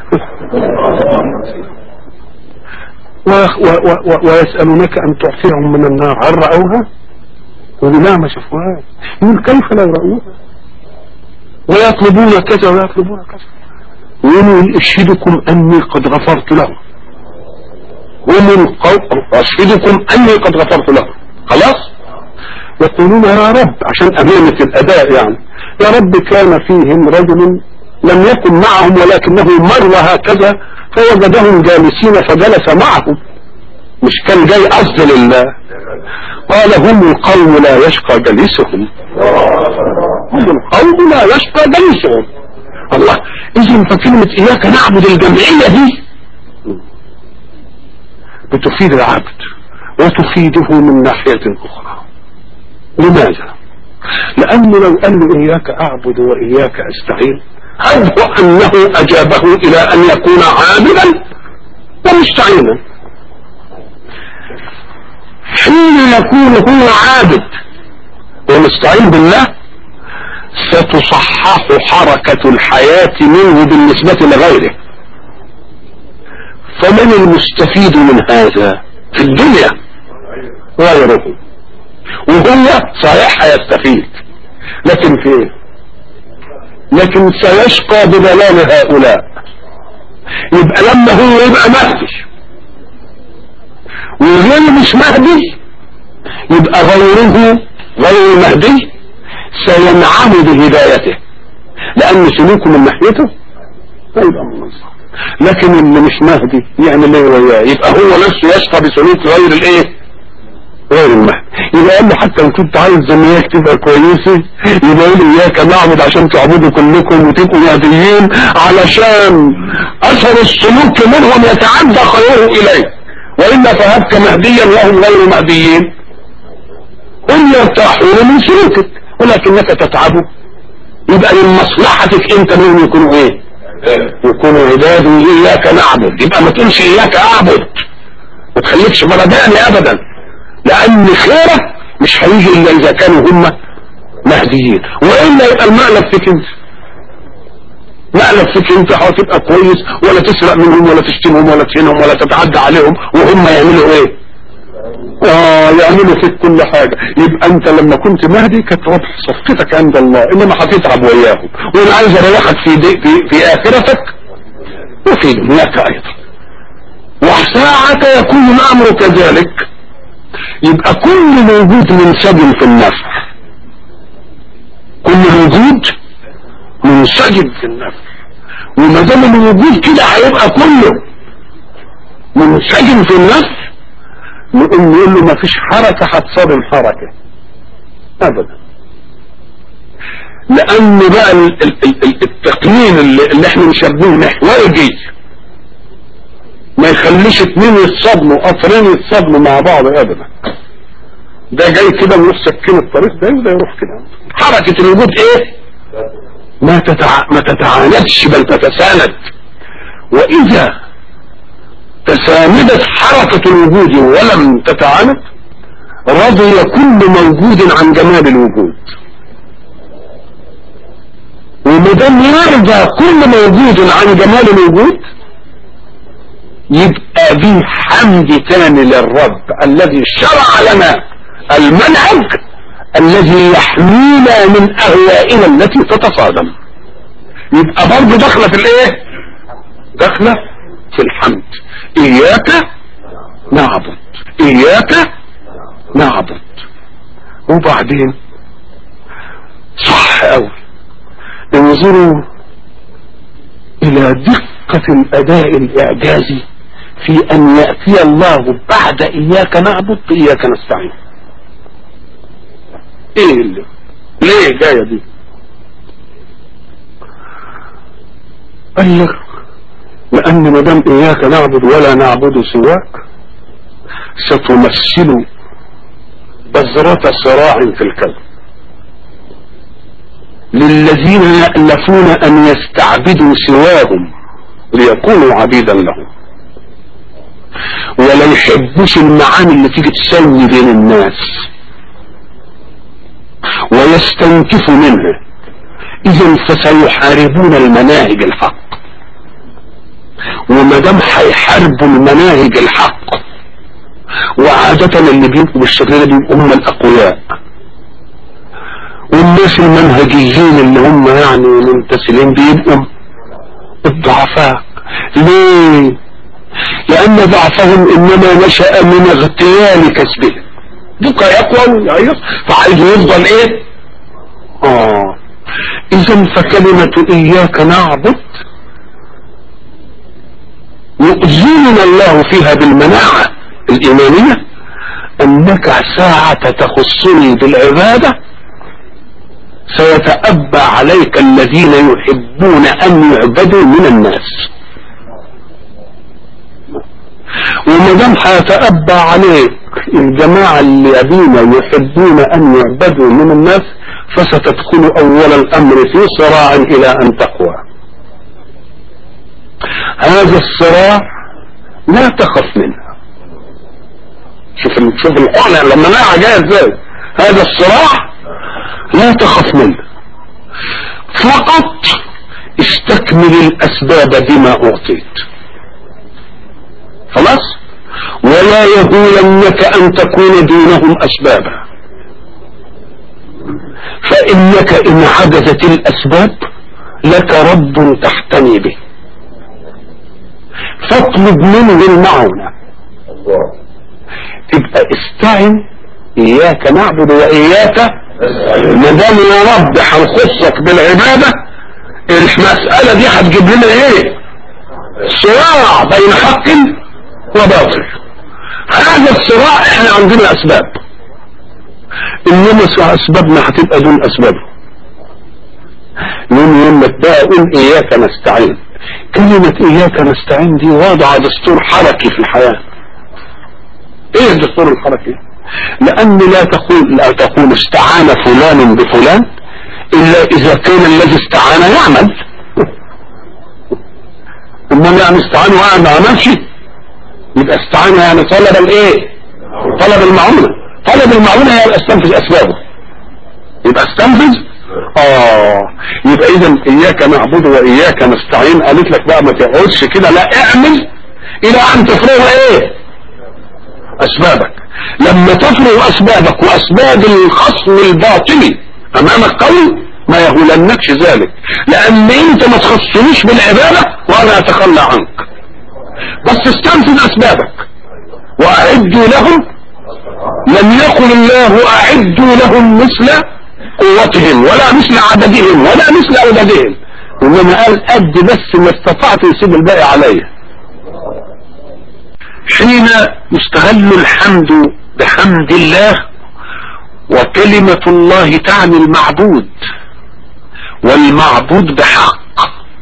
ويسألونك أن تعفرهم من النار هل رأوها؟ قالوا لا ما شافوها. يقول كيف لو رأوها؟ ويطلبون كذا ويطلبون كذا، ومن اشهدكم اني قد غفرت لهم، ومن اشهدكم اني قد غفرت لهم. خلاص يقولون يا رب عشان امانة الاداء يعني يا رب كان فيهم رجل لم يكن معهم ولكنه مر هكذا فوجدهم جالسين فجلس معهم مش كان جاي قصد لله. قال هم القوم لا يشقى جليسهم، هم القوم لا يشقى جليسهم. الله. اذن فكلمة اياك نعبد الجمعية دي بتفيد العبد وتفيده من ناحية اخرى. لماذا؟ لانه لو قال له اياك اعبد واياك استعين هو انه اجابه الى ان يكون عابدا ومستعينا. حين يكون هو عابد ومستعين بالله ستصحح حركة الحياة منه بالنسبة لغيره. فمن المستفيد من هذا في الدنيا؟ غيره. وهو صحيح هيستفيد لكن في ايه؟ لكن سيشقى بضلال هؤلاء. يبقى لما هو يبقى مهدي وغيره مش مهدي يبقى غيره غير المهدي سينعم بهدايته لان سلوكه من ناحيته هيبقى منظم. لكن اللي مش مهدي يعمل ايه وياه؟ يبقى هو نفسه يشقى بسلوك غير الايه؟ غير المهدي. يبقى قال له حتى ان كنت عايز زمياك تبقى كويسه يبقى قول اياك نعبد عشان تعبدوا كلكم وتبقوا مهديين علشان اثر السلوك منهم يتعدى خيره اليه، والا فهبك مهديا وهم غير مهديين هم يرتاحون من سلوكك ولكنك تتعبوا. يبقى من مصلحتك انت منهم يكونوا ايه؟ يكونوا عباد اياك نعبد. يبقى ما تقولش اياك اعبد ما تخليكش برداني ابدا، لان خيرك مش هيجي الا اذا كانوا هم مهديين، والا يبقى المقلب فيك انت. مقلب فيك انت هتبقى كويس ولا تسرق منهم ولا تشتمهم ولا تهينهم ولا تتعدى عليهم وهم يعملوا ايه؟ يعملوا فيك كل حاجة. يبقى انت لما كنت مهدي كانت ربح صفقتك عند الله، انما هتتعب وياهم. وانا عايز اريحك في اخرتك وفي دنياك ايضا. وساعة يكون الامر كذلك يبقى كل موجود منسجم في النفع. كل موجود منسجم في النفع، وما دام الموجود كده هيبقى كله منسجم في النفع. نقول له ما فيش حركة هتصادم حركة ابدا، لان بقى التقنين اللي احنا مشابهه محورجي ما يخليش اتنين يتصادموا قطرين يتصادموا مع بعض ابدا. ده جاي كده ويروح سكين الطريق ده وده يروح كده. حركة الوجود ايه؟ ما تتعاندش بل تتساند. واذا تساندت حركة الوجود ولم تتعاند رضي كل موجود عن جمال الوجود. ومدام يرضى كل موجود عن جمال الوجود يبقى به حمد تاني للرب الذي شرع لنا المنهج الذي يحمينا من اهوائنا التي تتصادم. يبقى برضه داخله في الايه؟ داخله في الحمد. اياك نعبد اياك نعبد. وبعدين صح قوي انظروا الى دقة الاداء الاعجازي في ان يأتي الله بعد اياك نعبد اياك نستعين. ايه اللي ليه جاية دي؟ قال لك لان مدام اياك نعبد ولا نعبد سواك ستمثل بذرة صراع في الكون للذين يألفون ان يستعبدوا سواهم ليكونوا عبيدا لهم، ولا يحبوش المعاني اللي تيجي تسوي بين الناس ويستنكفوا منها. اذا فسيحاربون المناهج الحق، ومدام هيحاربوا المناهج الحق وعادة اللي بيبقوا بالشكل ده بيبقوا هم الاقوياء، والناس المنهجيين اللي هم يعني ممتثلين بيبقوا الضعفاء. ليه؟ لان ضعفهم انما نشأ من اغتيال كسبهم. دوكا يقوى ويعيص فعايز يفضل ايه؟ اذا فكلمة اياك نعبد يؤذننا الله فيها بالمناعة الإيمانية أنك ساعة تخصني بالعبادة سيتأبى عليك الذين يحبون أن يعبدوا من الناس، وما دام هيتأبى عليك الجماعة الذين يحبون أن يعبدوا من الناس فستدخل أول الأمر في صراع إلى أن تقوى. هذا الصراع لا تخف منه. شوف الحقنة لما نقع جاي ازاي. هذا الصراع لا تخف منه، فقط استكمل الأسباب بما أعطيت خلاص، ولا يهولنك أن تكون دونهم أسبابا، فإنك إن حدثت الأسباب لك رب تحتمي به، فاطلب منه المعونة. تبقى استعن، إياك نعبد وإياك ما دام يا رب هنخصك بالعبادة، المسألة دي هتجيب لنا ايه؟ صراع بين حق وباطل. هذا الصراع احنا عندنا اسباب، انما اسبابنا هتبقى دون اسبابه. يوم لك بقى قول اياك نستعين. كلمة اياك نستعين دي واضعة دستور حركي في الحياة. ايه الدستور الحركي؟ لان لا تقول استعان فلان بفلان الا اذا كان الذي استعان يعمل. انما يعني استعان وقع ما عملش يبقى استعان يعني طلب الايه؟ طلب المعونة. طلب المعونة يعني استنفذ اسبابه، يبقى استنفذ. يبقى اذا اياك نعبد واياك نستعين قالت لك بقى ما تقعدش كده، لا اعمل الى ان تفرغ ايه؟ اسبابك. لما تفرغ اسبابك واسباب الخصم الباطني امامك قوي ما يهولنكش ذلك، لان انت ما تخصنيش بالعبادة وانا اتخلى عنك، بس استنفذ اسبابك. واعدوا لهم، لم يقل الله اعدوا لهم مثل قوتهم ولا مثل عددهم ولا مثل عددهم، انما قال قد بس ما استطعت يسيب الباقي عليه. حين يستغل الحمد بحمد الله وكلمة الله تعني المعبود والمعبود بحق،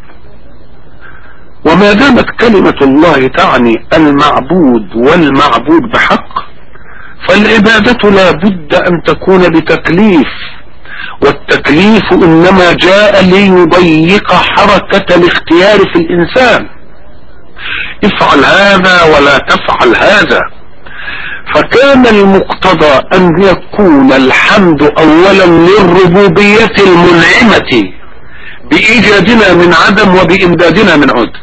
وما دامت كلمة الله تعني المعبود والمعبود بحق فالعبادة لا بد أن تكون بتكليف، والتكليف إنما جاء ليضيق حركة الاختيار في الإنسان، افعل هذا ولا تفعل هذا. فكان المقتضى أن يكون الحمد أولا للربوبية المنعمة بإيجادنا من عدم وبإمدادنا من عد،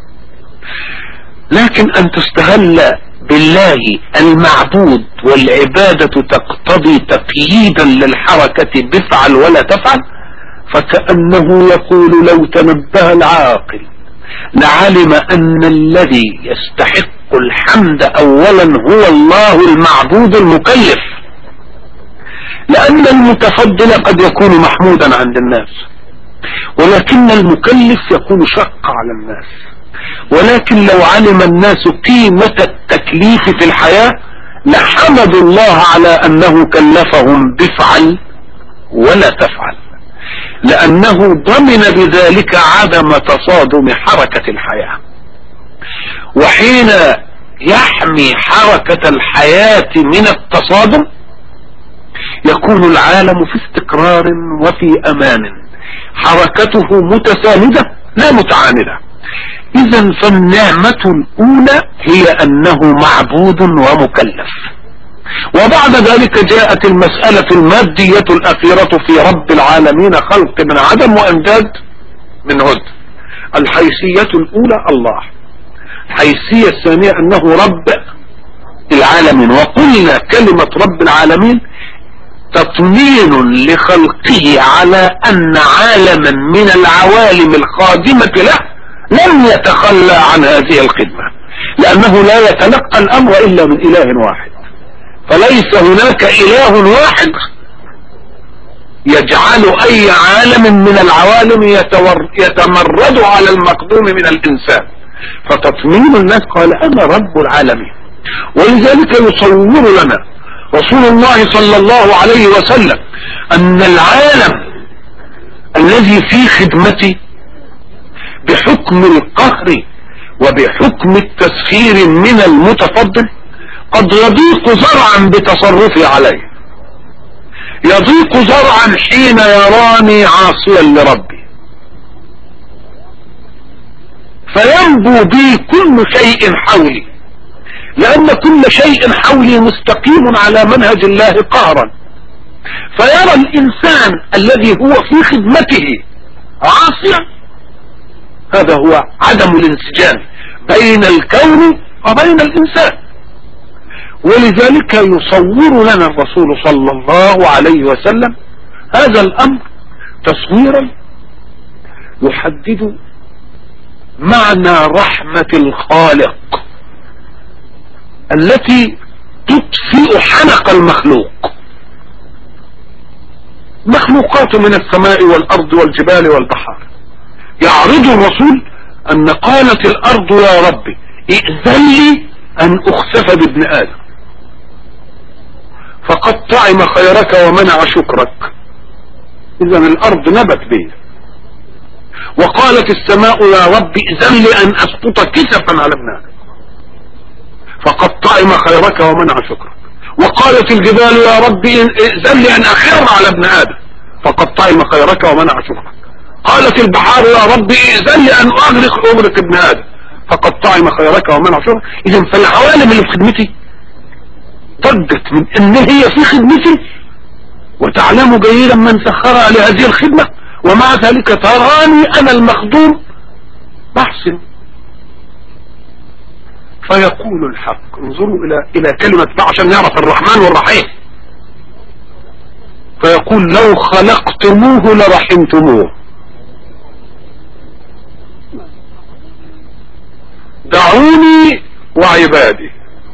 لكن أن تستهل بالله المعبود والعبادة تقتضي تقييدا للحركة بفعل ولا تفعل، فكأنه يقول لو تنبه العاقل لعلم أن الذي يستحق الحمد أولا هو الله المعبود المكلف، لأن المتفضل قد يكون محمودا عند الناس ولكن المكلف يكون شق على الناس. ولكن لو علم الناس قيمة التكليف في الحياة لحمدوا الله على أنه كلفهم بفعل ولا تفعل، لأنه ضمن بذلك عدم تصادم حركة الحياة. وحين يحمي حركة الحياة من التصادم يكون العالم في استقرار وفي أمان، حركته متساندة لا متعاندة. إذن فالنعمة الأولى هي أنه معبود ومكلف، وبعد ذلك جاءت المسألة المادية الأخيرة في رب العالمين، خلق من عدم وإمداد من هد. الحيثية الأولى الله، الحيثية الثانية أنه رب العالمين. وقلنا كلمة رب العالمين تطمين لخلقه على أن عالما من العوالم الخادمة له لم يتخلى عن هذه الخدمة، لأنه لا يتلقى الأمر إلا من إله واحد، فليس هناك إله واحد يجعل أي عالم من العوالم يتمرد على المقدوم من الإنسان. فتطمين الناس قال أنا رب العالمين، ولذلك يصور لنا رسول الله صلى الله عليه وسلم ان العالم الذي في خدمته بحكم القهر وبحكم التسخير من المتفضل قد يضيق زرعا بتصرفي عليه، يضيق زرعا حين يراني عاصيا لربي، فينبو بي كل شيء حولي، لأن كل شيء حولي مستقيم على منهج الله قهرا. فيرى الإنسان الذي هو في خدمته عاصيا، هذا هو عدم الانسجام بين الكون وبين الإنسان. ولذلك يصور لنا الرسول صلى الله عليه وسلم هذا الأمر تصويرا يحدد معنى رحمة الخالق التي تطفئ حنق المخلوق. مخلوقات من السماء والأرض والجبال والبحر، يعرض الرسول أن قالت الأرض يا ربي ائذن لي أن أخسف بابن آدم، فقد طعم خيرك ومنع شكرك، إذن الأرض نبت به. وقالت السماء يا ربي ائذن لي أن أسقط كسفا على ابن آدم، فقد طعم خيرك ومنع شكرك. وقالت الجبال يا ربي ائذن لي أن أخر على ابن آدم، فقد طعم خيرك ومنع شكرك. قالت البحار يا ربي ائذن لي أن أغرق ابن آدم، فقد طعم خيرك ومنع شكرك. إذن فالعوالم اللي في خدمتي ضجت من ان هي في خدمتي، وتعلم جيدا من سخرها لهذه الخدمة، ومع ذلك تراني انا المخدوم بحسن. فيقول الحق، انظروا الى كلمة بقى عشان نعرف الرحمن والرحيم، فيقول لو خلقتموه لرحمتموه، دعوني وعبادي،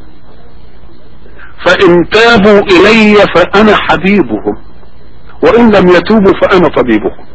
فإن تابوا إلي فأنا حبيبهم، وإن لم يتوبوا فأنا طبيبهم.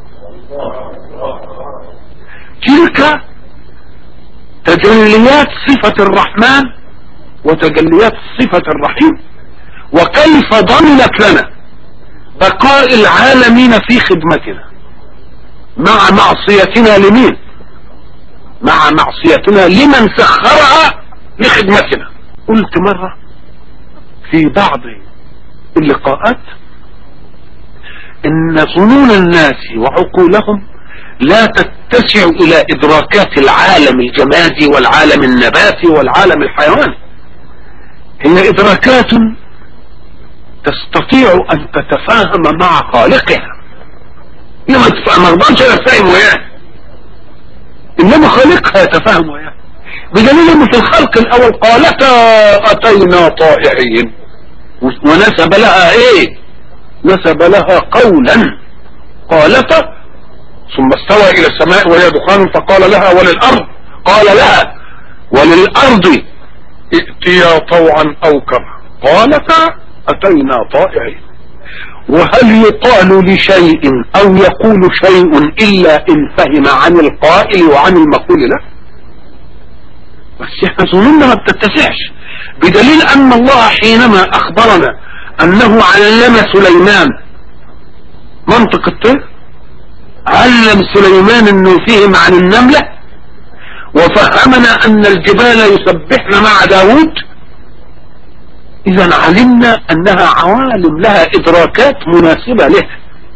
تلك تجليات صفة الرحمن وتجليات صفة الرحيم، وكيف ضمنت لنا بقاء العالمين في خدمتنا مع معصيتنا لمين؟ مع معصيتنا لمن سخرها لخدمتنا. قلت مرة في بعض اللقاءات ان ظنون الناس وعقولهم لا تتسع الى ادراكات العالم الجمادي والعالم النباتي والعالم الحيواني، هي ادراكات تستطيع ان تتفاهم مع خالقها. ما اقدرش اتفاهم وياه، انما خالقها يتفاهم وياه، بدليل ان في الخلق الاول قالتا اتينا طائعين، ونسب لها ايه؟ نسب لها قولا، قالتا ثم استوى الى السماء وهي دخان فقال لها وللارض، قال لها وللارض ائتيا طوعا او كرها، قالتا اتينا طائعين. وهل يقال لشيء او يقول شيء الا ان فهم عن القائل وعن المقول له؟ بس احنا ظننا ما بتتسعش، بدليل ان الله حينما اخبرنا انه علم سليمان منطق الطير، علم سليمان انه فهم عن النملة، وفهمنا ان الجبال يسبحن مع داود. اذا علمنا انها عوالم لها ادراكات مناسبة لها،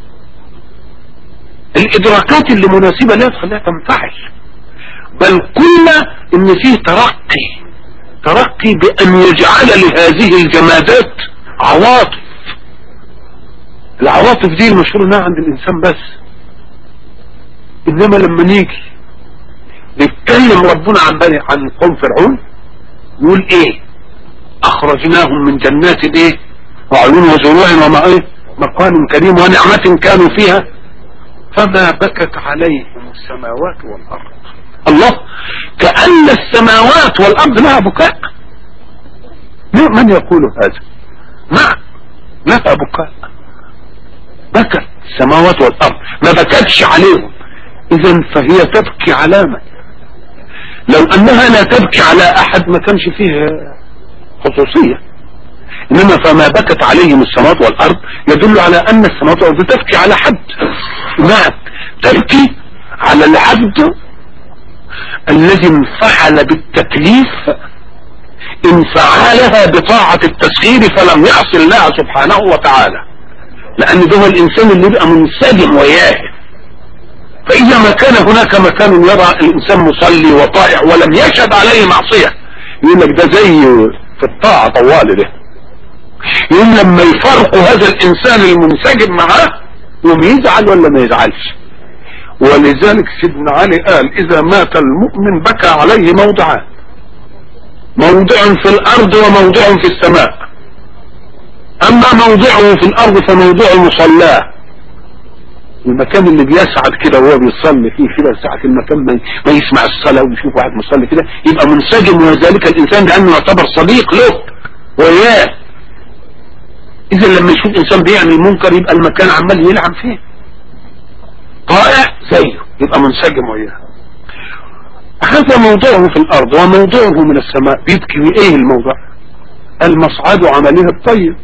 الادراكات اللي مناسبة لها تخليها تنفعل. بل قلنا ان فيه ترقي بان يجعل لهذه الجمادات عواطف. العواطف دي المشهور انها عند الانسان بس، انما لما نيجي نتكلم ربنا عن قوم فرعون يقول ايه؟ اخرجناهم من جنات ايه وعيون وزروع وما ايه مقام كريم ونعمة كانوا فيها فما بكت عليهم السماوات والارض. الله، كأن السماوات والارض لها بكاء. من يقول هذا؟ نعم لها بكاء، بكت السماوات والارض، ما بكتش عليهم. اذا فهي تبكي على من؟ لو انها لا تبكي على احد ما كانش فيه خصوصية. انما فما بكت عليهم السماوات والارض يدل على ان السماوات والارض تبكي على حد، نعم تبكي على العبد الذي انفعل بالتكليف انفعالها بطاعة التسخير فلم يعص الله سبحانه وتعالى، لان ده هو الانسان اللي يبقى منسجم وياه. فاذا ما كان هناك مكان يرى الانسان مصلي وطائع ولم يشهد عليه معصية، يقول لك ده زي في الطاعة طوال ده، يوم لما يفرقوا هذا الانسان المنسجم معاه يوم يزعل ولا ما يزعلش. ولذلك سيدنا علي قال اذا مات المؤمن بكى عليه موضعان، موضع في الارض وموضع في السماء. اما موضعه في الارض فموضع مصلاه، المكان اللي بيسعد كده وهو بيصلي فيه كده ساعة المكان ما يسمع الصلاة ويشوف واحد مصلي كده يبقى منسجم وذلك الانسان لانه يعتبر صديق له وياه. اذا لما يشوف انسان بيعمل منكر يبقى المكان عمال يلعب فيه، طائع زيه يبقى منسجم وياه. هذا موضوعه في الارض وموضوعه من السماء. بيبكي ايه الموضوع؟ المصعد عمله الطيب.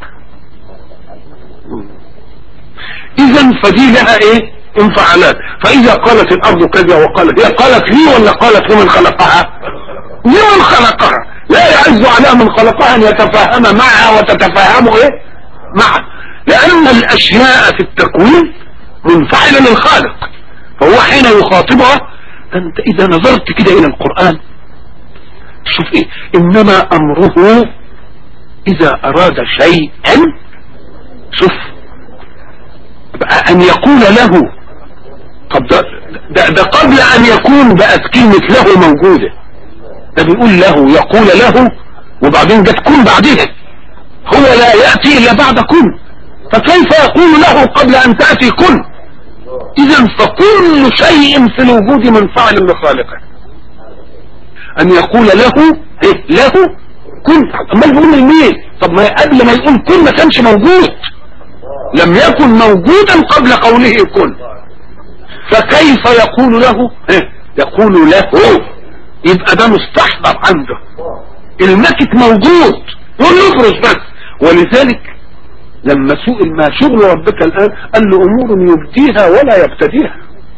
اذا فدي لها ايه انفعالات. فاذا قالت الارض كذا وقالت، هي قالت لي ولا قالت لمن خلقها؟ لمن خلقها. لا يعز على من خلقها ان يتفاهم معها وتتفاهم ايه معها، لان الاشياء في التكوين منفعلة للخالق. فهو حين يخاطبها انت اذا نظرت كده الى القرآن شوف ايه، انما امره اذا اراد شيئا، شوف بقى ان يقول له. طب ده قبل ان يكون بقت كلمة له موجودة، ده بيقول له يقول له وبعدين جت كن بعدها. هو لا يأتي الا بعد كن، فكيف يقول له قبل ان تأتي كن؟ اذا فكل شيء في الوجود منفعل لخالقه. ان يقول له له كن، اما يقول لمين؟ طب ما قبل ما يقول كن ما كانش موجود، لم يكن موجودا قبل قوله كن، فكيف يقول له يقول له؟ يبقى ده مستحضر عنده، المكت موجود ونفرز بس. ولذلك لما سئل ما شغل ربك الآن قال له امور يبديها ولا يبتديها.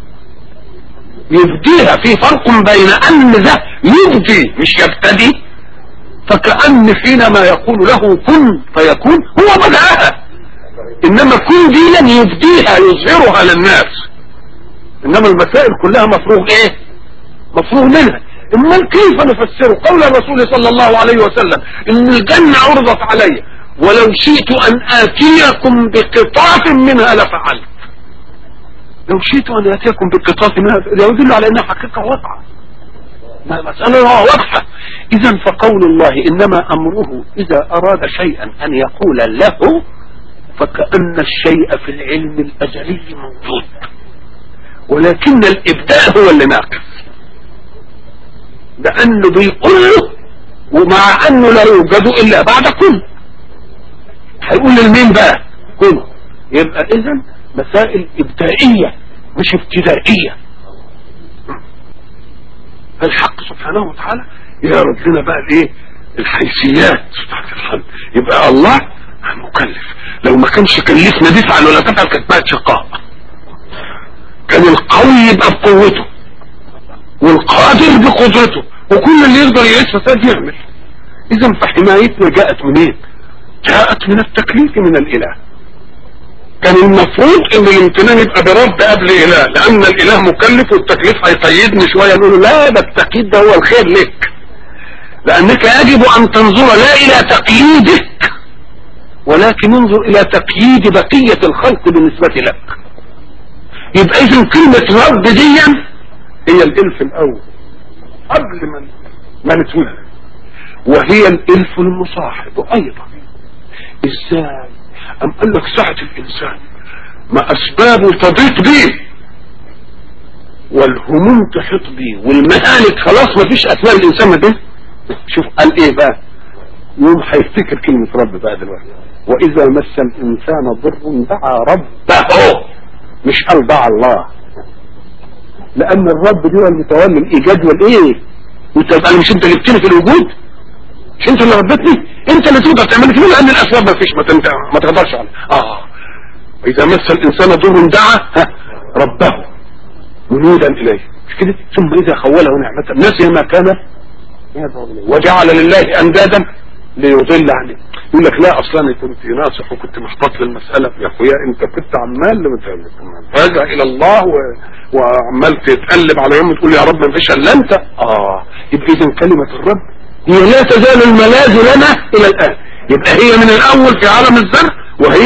يبديها، في فرق بين ان ذا يبدي مش يبتدي، فكأن حينما يقول له كن فيكون هو بدأها، انما كن دي لن يبديها يظهرها للناس، انما المسائل كلها مفروغ ايه؟ مفروغ منها. اما كيف نفسر قول الرسول صلى الله عليه وسلم ان الجنة عرضت علي ولو شئت ان اتيكم بقطاف منها لفعلت. لو شئت ان اتيكم بقطاف منها يدل على انها حقيقة واقعة، مسألة واضحة. اذا فقول الله انما امره اذا اراد شيئا ان يقول له، فكأن الشيء في العلم الازلي موجود، ولكن الابداء هو اللي ناقص، لانه بيقول له ومع انه لا يوجد الا بعد كن. هيقول للمين بقى؟ كن. يبقى اذا مسائل ابدائية مش ابتدائية. الحق سبحانه وتعالى يعرض لنا بقى الايه؟ الحيثيات بتاعت الخلق. يبقى الله مكلف، لو ما كانش كلفنا تفعل ولا تفعل كانت بقت شقاء. كان القوي يبقى بقوته والقادر بقدرته، وكل اللي يقدر يعيش فساد يعمل. اذا فحمايتنا جاءت منين؟ جاءت من التكليف من الاله. كان المفروض ان الامتنان يبقى برب قبل اله، لان الاله مكلف والتكليف هيقيدني شويه، نقول لا ده التقييد ده هو الخير لك، لانك يجب ان تنظر لا الى تقييدك ولكن انظر الى تقييد بقيه الخلق بالنسبه لك. يبقى اذا كلمه رب دي هي الالف الاول قبل ما نتولد، وهي الالف المصاحب ايضا. ازاي؟ ام قال لك ساعة الانسان ما اسبابه تضيق بيه والهموم تحيط بيه والمهالك خلاص ما فيش اسباب الانسان ما بيه، شوف قال ايه بقى؟ يوم هيفتكر كلمة رب بقى دلوقتي. واذا مس الانسان ضر دعا ربه، مش قال دعا الله، لان الرب دي هو المتولي الايجاد والايه. وانت مش انت جبتني في الوجود؟ مش انت اللي ربتني؟ انت اللي تقدر تعمل كده، لان الاسباب ما فيش، ما تقدرش عليها. اذا مس الانسان ضر دعا ربه منودا اليه، مش كده؟ ثم اذا خوله نعمه نسي ما كان وجعل لله اندادا ليضل عنه. يقول لك لا اصلا انا كنت ناصح وكنت محبط للمساله. يا اخويا انت كنت عمال راجع الى الله وعمال تتقلب على يوم تقول يا رب ما فيش الا انت. يبقى اذا كلمه الرب هي لا تزال الملاذ لنا الى الان. يبقى هي من الاول في عالم الذر وهي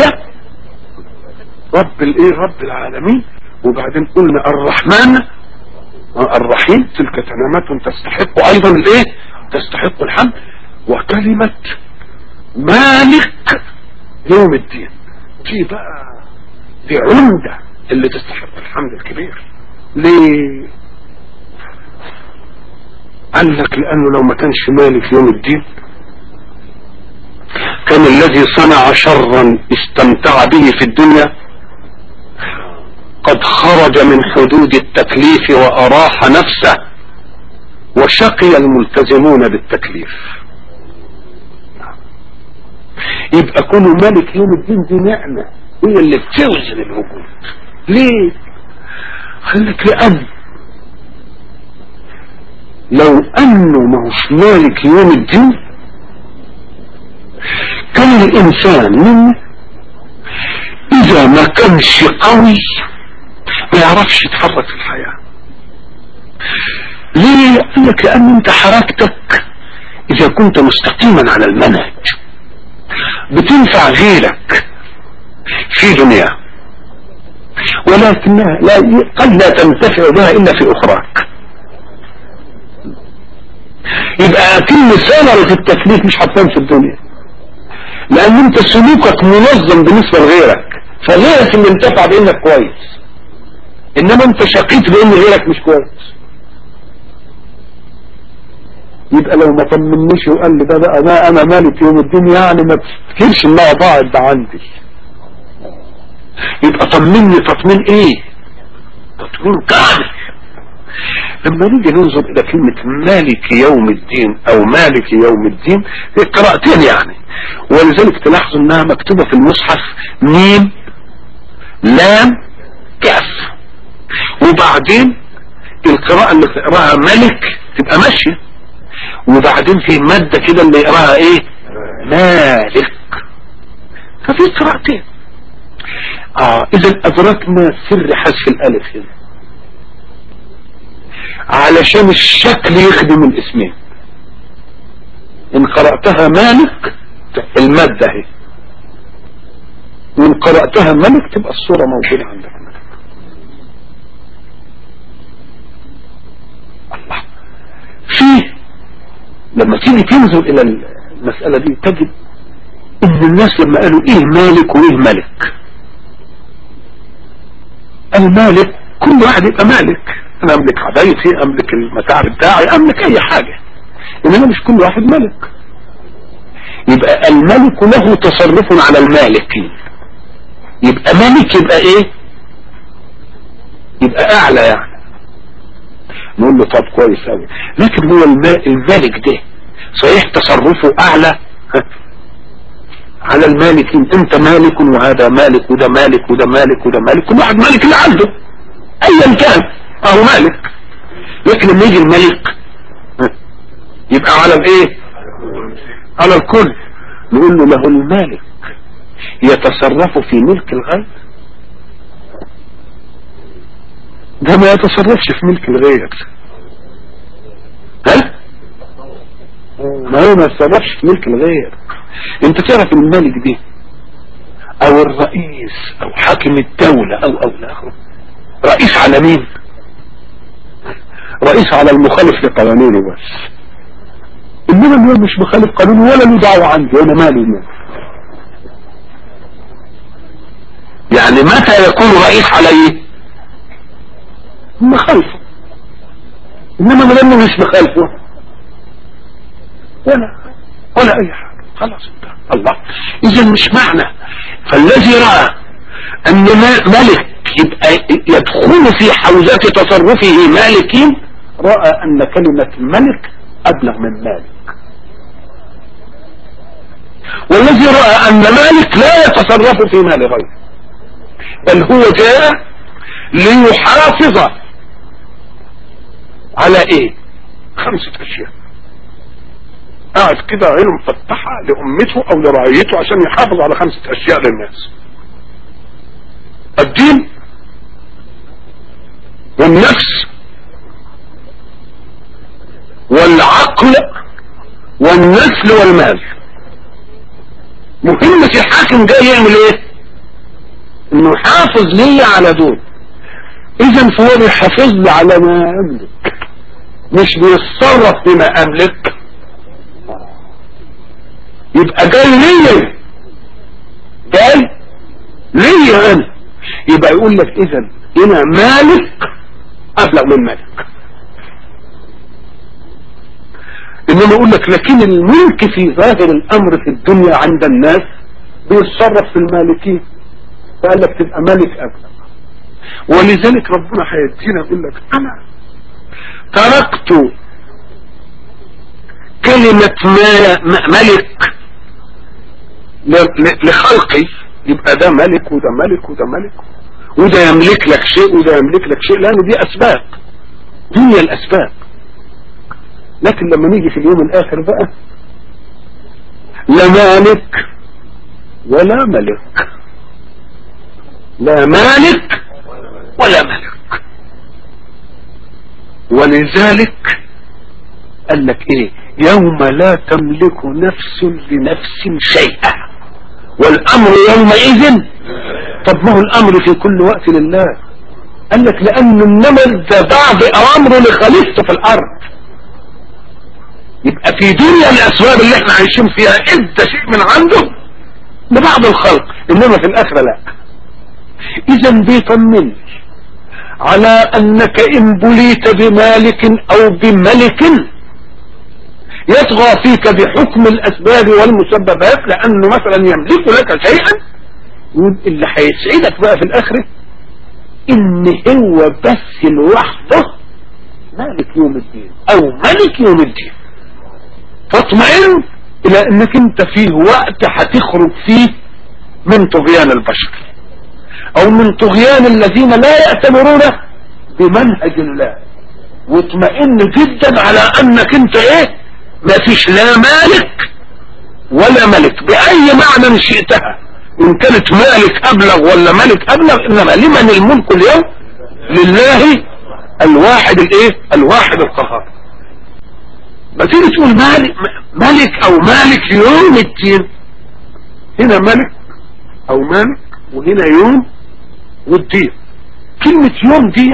رب رب العالمين. وبعدين قلنا الرحمن الرحيم، تلك كلمات تستحق ايضا تستحق الحمد. وكلمة مالك يوم الدين دي بقى دي عمدة اللي تستحق الحمد الكبير. ليه؟ قال لك لانه لو ما كانش مالك يوم الدين كان الذي صنع شرا استمتع به في الدنيا قد خرج من حدود التكليف وأراح نفسه، وشقي الملتزمون بالتكليف. يبقى كونه ملك يوم الدين دي نعمة هي اللي بتوزن الوجود. ليه؟ خليك لأن لو أنه ماهوش مالك يوم الدين كان الإنسان منه إذا ما كانش قوي ما يعرفش يتحرك في الحياة. ليه؟ قال لك لأن انت حركتك إذا كنت مستقيما على المنهج بتنفع غيرك في دنيا، ولكنها قد لا تنتفع بها إلا في أخراك. يبقى كل ثمرة التكليف مش هتبان في الدنيا، لأن انت سلوكك منظم بالنسبة لغيرك، فغيرك اللي انتفع بإنك كويس، انما انت شقيت بان غيرك مش كويس. يبقى لو ما طمنيش وقال لي ده بقى ما انا مالك يوم الدين يعني ما تفكرش انها ضاعت ده عندي. يبقى طمني تطمين تطمين كامل. لما نيجي ننظر الى كلمة مالك يوم الدين او مالك يوم الدين هي قراءتين يعني، ولذلك تلاحظوا انها مكتوبة في المصحف ميم لام كاف، وبعدين القراءة اللي تقراها ملك تبقى ماشية، وبعدين في مادة كده اللي يقراها مالك. ففي قراءتين. اذا ادركنا سر حذف الالف هنا علشان الشكل يخدم الاسمين. ان قرأتها مالك المادة اهي، وان قرأتها ملك تبقى الصورة موجودة عندك. الله. فيه لما تيجي تنظر الى المسألة دي تجد ان الناس لما قالوا مالك ملك، المالك كل واحد يبقى مالك، انا املك عبايتي، املك المتاع بتاعي، املك اي حاجة، انما مش كل واحد ملك. يبقى الملك له تصرف على المالكين. يبقى ملك يبقى يبقى اعلى يعني. نقول له طب كويس قوي، لكن هو المالك ده صحيح تصرفه اعلى على المالكين. انت مالك وهذا مالك وده مالك وده مالك وده مالك، كل واحد مالك اللي عنده ايا كان اهو مالك. لكن لما يجي الملك يبقى على على الكل. نقول له المالك يتصرف في ملك الغير، ده ما يتصرفش في ملك الغير. ما هو ما يتصرفش في ملك الغير. انت تعرف المالك دي او الرئيس او حاكم الدولة او الاخر رئيس على مين؟ رئيس على المخالف لقوانينه بس، انما هو مش مخالف قانون ولا له دعوة عندي، وانا مالي يعني متى يكون رئيس على مخالفه، انما ما دام مش مخالفه ولا اي حاجة خلاص انت الله. اذا مش معنى فالذي رأى ان ملك يبقى يدخل في حوزات تصرفه مالكين رأى ان كلمة ملك ابلغ من مالك. والذي رأى أن مالك لا يتصرف في مال غيره، بل هو جاء ليحافظ على ايه؟ 5 أشياء. قاعد كده عينه مفتحة لأمته أو لرعيته عشان يحافظ على 5 أشياء للناس: الدين والنفس والعقل والنسل والمال. مهمة الحاكم جاي يعمل ايه؟ انه يحافظ لي على دول. اذا فهو بيحافظ لي على ما املك، مش بيتصرف بما املك. يبقى جاي لي، جاي لي انا. يبقى يقول لك اذا هنا مالك ابلغ من مالك. انما يقول لك لكن الملك في ظاهر الامر في الدنيا عند الناس بيتصرف في المالكين، فقال لك تبقى مالك ابلغ. ولذلك ربنا هيدينا يقول لك انا تركت كلمة ملك لخلقي، يبقى ده ملك وده ملك وده ملك، وده يملك لك شيء وده يملك لك شيء، لأنه دي أسباب، دنيا الأسباب. لكن لما نيجي في اليوم الآخر بقى لا مالك ولا ملك، لا مالك ولا ملك. ولذلك قال لك ايه؟ يوم لا تملك نفس لنفس شيئا والامر يومئذ. طب ما هو الامر في كل وقت لله؟ قال لك لان النمل ده بعض اوامره لخليفته في الارض. يبقى في دنيا الاسباب اللي احنا عايشين فيها ادى شيء من عنده لبعض الخلق، انما في الاخره لا. اذا بيطمني على انك ان بليت بمالك او بملك يطغى فيك بحكم الاسباب والمسببات، لانه مثلا يملك لك شيئا، اللي هيسعدك بقى في الاخره ان هو بس لوحده مالك يوم الدين او ملك يوم الدين. فاطمئن الى انك انت فيه وقت هتخرج فيه من طغيان البشر او من طغيان الذين لا يأتمرون بمنهج الله، واطمئن جدا على انك انت ايه؟ ما فيش لا مالك ولا ملك باي معنى شئتها، ان كانت مالك ابلغ ولا ملك ابلغ، انما لمن الملك اليوم؟ لله الواحد الايه؟ الواحد القهار. ما تيجي تقول ملك او مالك يوم الدين، هنا ملك او مالك وهنا يوم والدين. كلمة يوم دي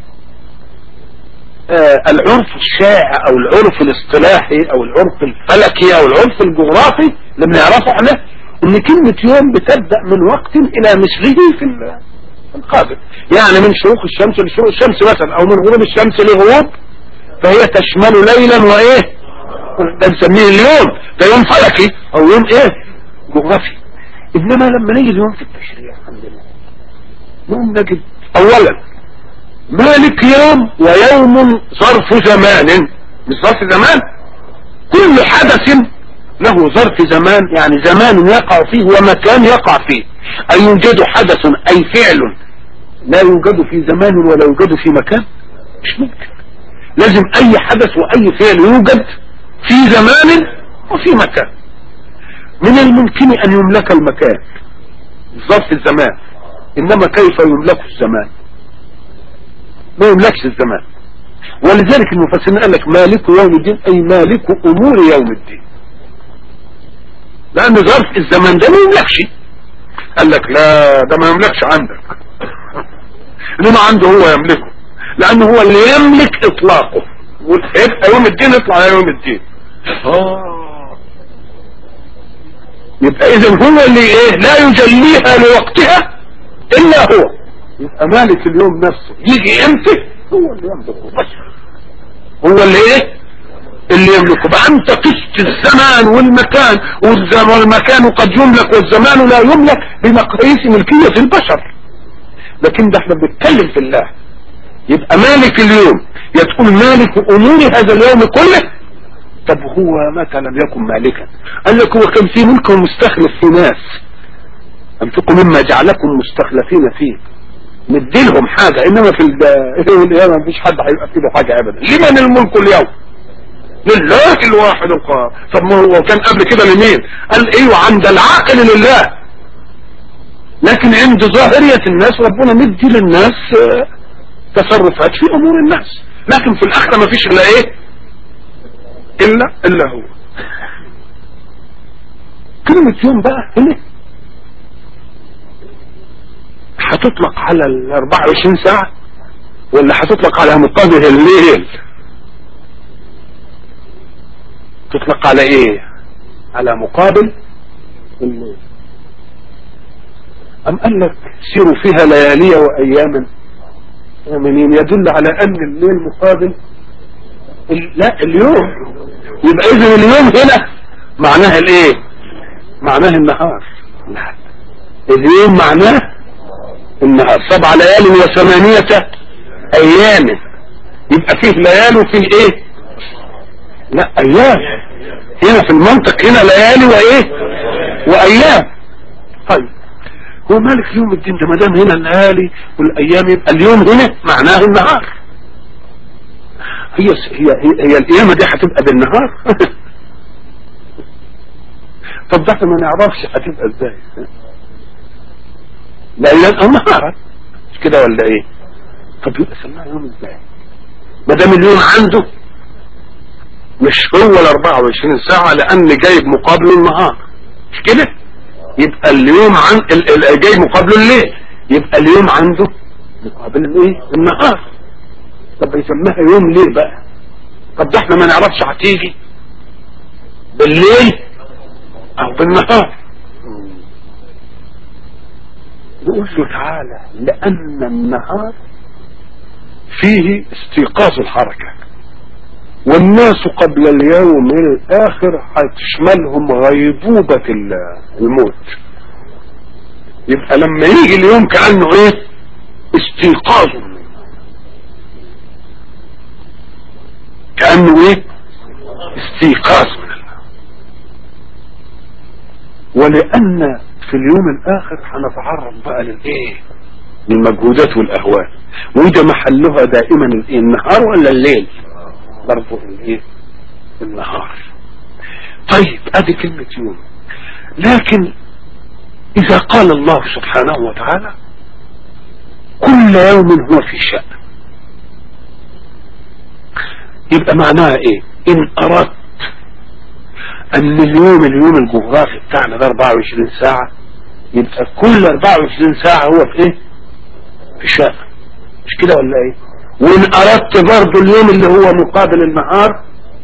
العرف الشائع او العرف الاصطلاحي او العرف الفلكي او العرف الجغرافي اللي بنعرفه احنا ان كلمة يوم بتبدأ من وقت الى مثله في القابل. يعني من شروق الشمس لشروق الشمس مثلا، او من غروب الشمس لغروب، فهي تشمل ليلا وايه؟ ده نسميه اليوم، ده يوم فلكي او يوم ايه؟ جغرافي. انما لما نيجي اليوم في التشريع الحمد لله يوم نجد اولا مالك يوم ويوم ظرف زمان، مش ظرف زمان، كل حدث له ظرف زمان، يعني زمان يقع فيه ومكان يقع فيه. اي يوجد حدث اي فعل لا يوجد في زمان ولا يوجد في مكان؟ مش ممكن. لازم اي حدث واي فعل يوجد في زمان وفي مكان. من الممكن ان يملك المكان ظرف الزمان، انما كيف يملك الزمان؟ ما يملكش الزمان. ولذلك المفسرين قال لك مالك يوم الدين اي مالك امور يوم الدين، لان ظرف الزمان ده ما يملكش. قال لك لا، ده ما يملكش عندك انما عنده هو يملكه، لانه هو اللي يملك اطلاقه، ويبقى يوم الدين يطلع يوم الدين. يبقى اذا هو اللي ايه؟ لا يجليها لوقتها الا هو. يبقى مالك اليوم نفسه يجي امتى؟ هو اللي يملكه بس، هو اللي ايه؟ اللي يملكه. بقى انت قست الزمان والمكان، والمكان قد يملك والزمان لا يملك بمقاييس ملكية البشر، لكن ده احنا بنتكلم في الله. يبقى مالك اليوم، يا تقول مالك امور هذا اليوم كله طب هو متى لم يكن مالكا؟ قال لك هو كان في ملك ومستخلف في ناس، انفقوا مما جعلكم مستخلفين فيه، نديلهم حاجة، انما في القيامة مفيش حد هيبقى في له حاجة ابدا. لمن الملك اليوم؟ لله الواحد القهار. طب ما هو كان قبل كده لمين؟ قال ايوه عند العاقل لله، لكن عند ظاهرية الناس ربنا مدي للناس تصرفات في امور الناس، لكن في الاخرة ما فيش الا ايه؟ الا هو. كلمة يوم بقى هنا هتطلق على ال 24 ساعة ولا هتطلق على مقابل الليل؟ تطلق على ايه؟ على مقابل الليل. ام قال لك سيروا فيها ليالي واياما امنين، يدل على ان الليل مقابل لا اليوم. يبقى اذا اليوم هنا معناها الايه؟ معناه النهار. لا، اليوم معناه النهار. 7 ليال و8 ايام، يبقى فيه ليال وفيه ايه؟ لا ايام. هنا في المنطق هنا ليالي وايه؟ وايام. طيب هو مالك يوم الدين ده؟ ما دام هنا الليالي والايام يبقى اليوم هنا معناه النهار. هي القيامه دي هتبقى بالنهار؟ طب ده ما نعرفش هتبقى ازاي، ليلا او نهارا، مش كده ولا ايه؟ طب يبقى سماها يوم ازاي ما دام اليوم عنده مش هو ال 24 ساعة، لان جايب مقابله النهار، مش كده؟ يبقى اليوم جاي مقابله الليل، يبقى اليوم عنده مقابل الايه؟ النهار. طب يسميها يوم ليه بقى؟ طب ده احنا ما نعرفش هتيجي بالليل او بالنهار. نقول له تعالى لان النهار فيه استيقاظ الحركة، والناس قبل اليوم الاخر هتشملهم غيبوبة الموت. يبقى لما يجي اليوم كأنه ايه؟ استيقاظ، كأنه ايه؟ استيقاظ من الله. ولان في اليوم الاخر هنتعرض بقى للايه؟ للمجهودات والاهوال، وده محلها دائما الايه؟ النهار ولا الليل؟ برضه الايه؟ النهار. طيب ادي كلمة يوم. لكن اذا قال الله سبحانه وتعالى كل يوم هو في شأن، يبقى معناها ايه؟ ان اردت ان اليوم الجغرافي بتاعنا ده 24 ساعة، يبقى كل 24 ساعة هو في ايه؟ في شأن، مش كده ولا ايه؟ وان اردت برضو اليوم اللي هو مقابل النهار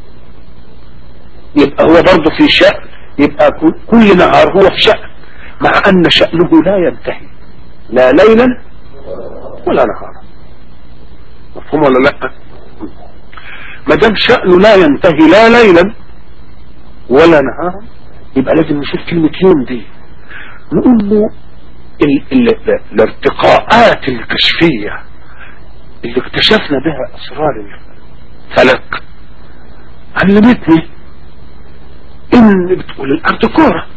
يبقى هو برضو في شأن، يبقى كل نهار هو في شأن، مع ان شأنه لا ينتهي لا ليلا ولا نهارا. مفهوم ولا لا؟ ما دام شأنه لا ينتهي لا ليلا ولا نهارا، يبقى لازم نشوف كلمة يوم دي، نقول له الارتقاءات الكشفية اللي اكتشفنا بها اسرار الفلك علمتني ان بتقول الارض كورة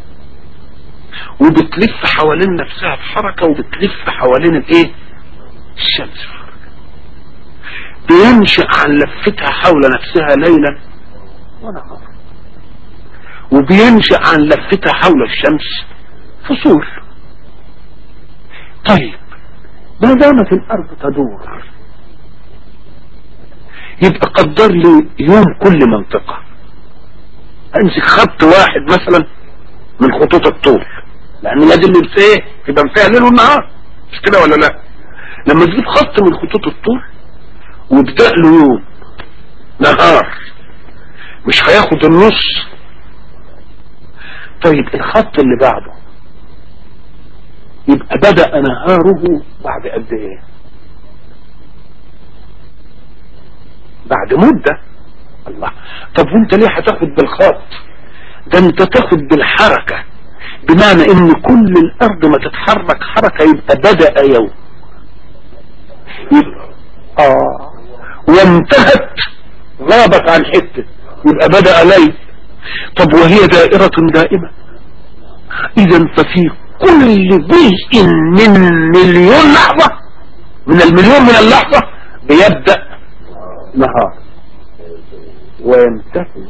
وبتلف حوالين نفسها بحركة، وبتلف حوالين الايه؟ الشمس بحركة، بينشأ عن لفتها حول نفسها ليلا ونهارا، وبينشأ عن لفتها حول الشمس فصول. طيب ما دامت الارض تدور يبقى قدر لي يوم كل منطقة، امسك خط واحد مثلا من خطوط الطول، لان لازم يبقى ايه؟ يبقى فيها ليل ونهار، مش كده ولا لا؟ لما تجيب خط من خطوط الطول وابدأ له يوم نهار مش هياخد النص. طيب الخط اللي بعده يبقى بدأ نهاره بعد قد ايه؟ بعد مدة. الله، طب وانت ليه هتاخد بالخط ده؟ انت تاخد بالحركة، بمعنى ان كل الارض ما تتحرك حركة يبقى بدأ يوم، يبقى وانتهت غابت عن حتة يبقى بدأ ليل. طب وهي دائرة دائمة، اذا ففي كل جزء من مليون لحظة، من المليون من اللحظة بيبدأ نهار وينتهي.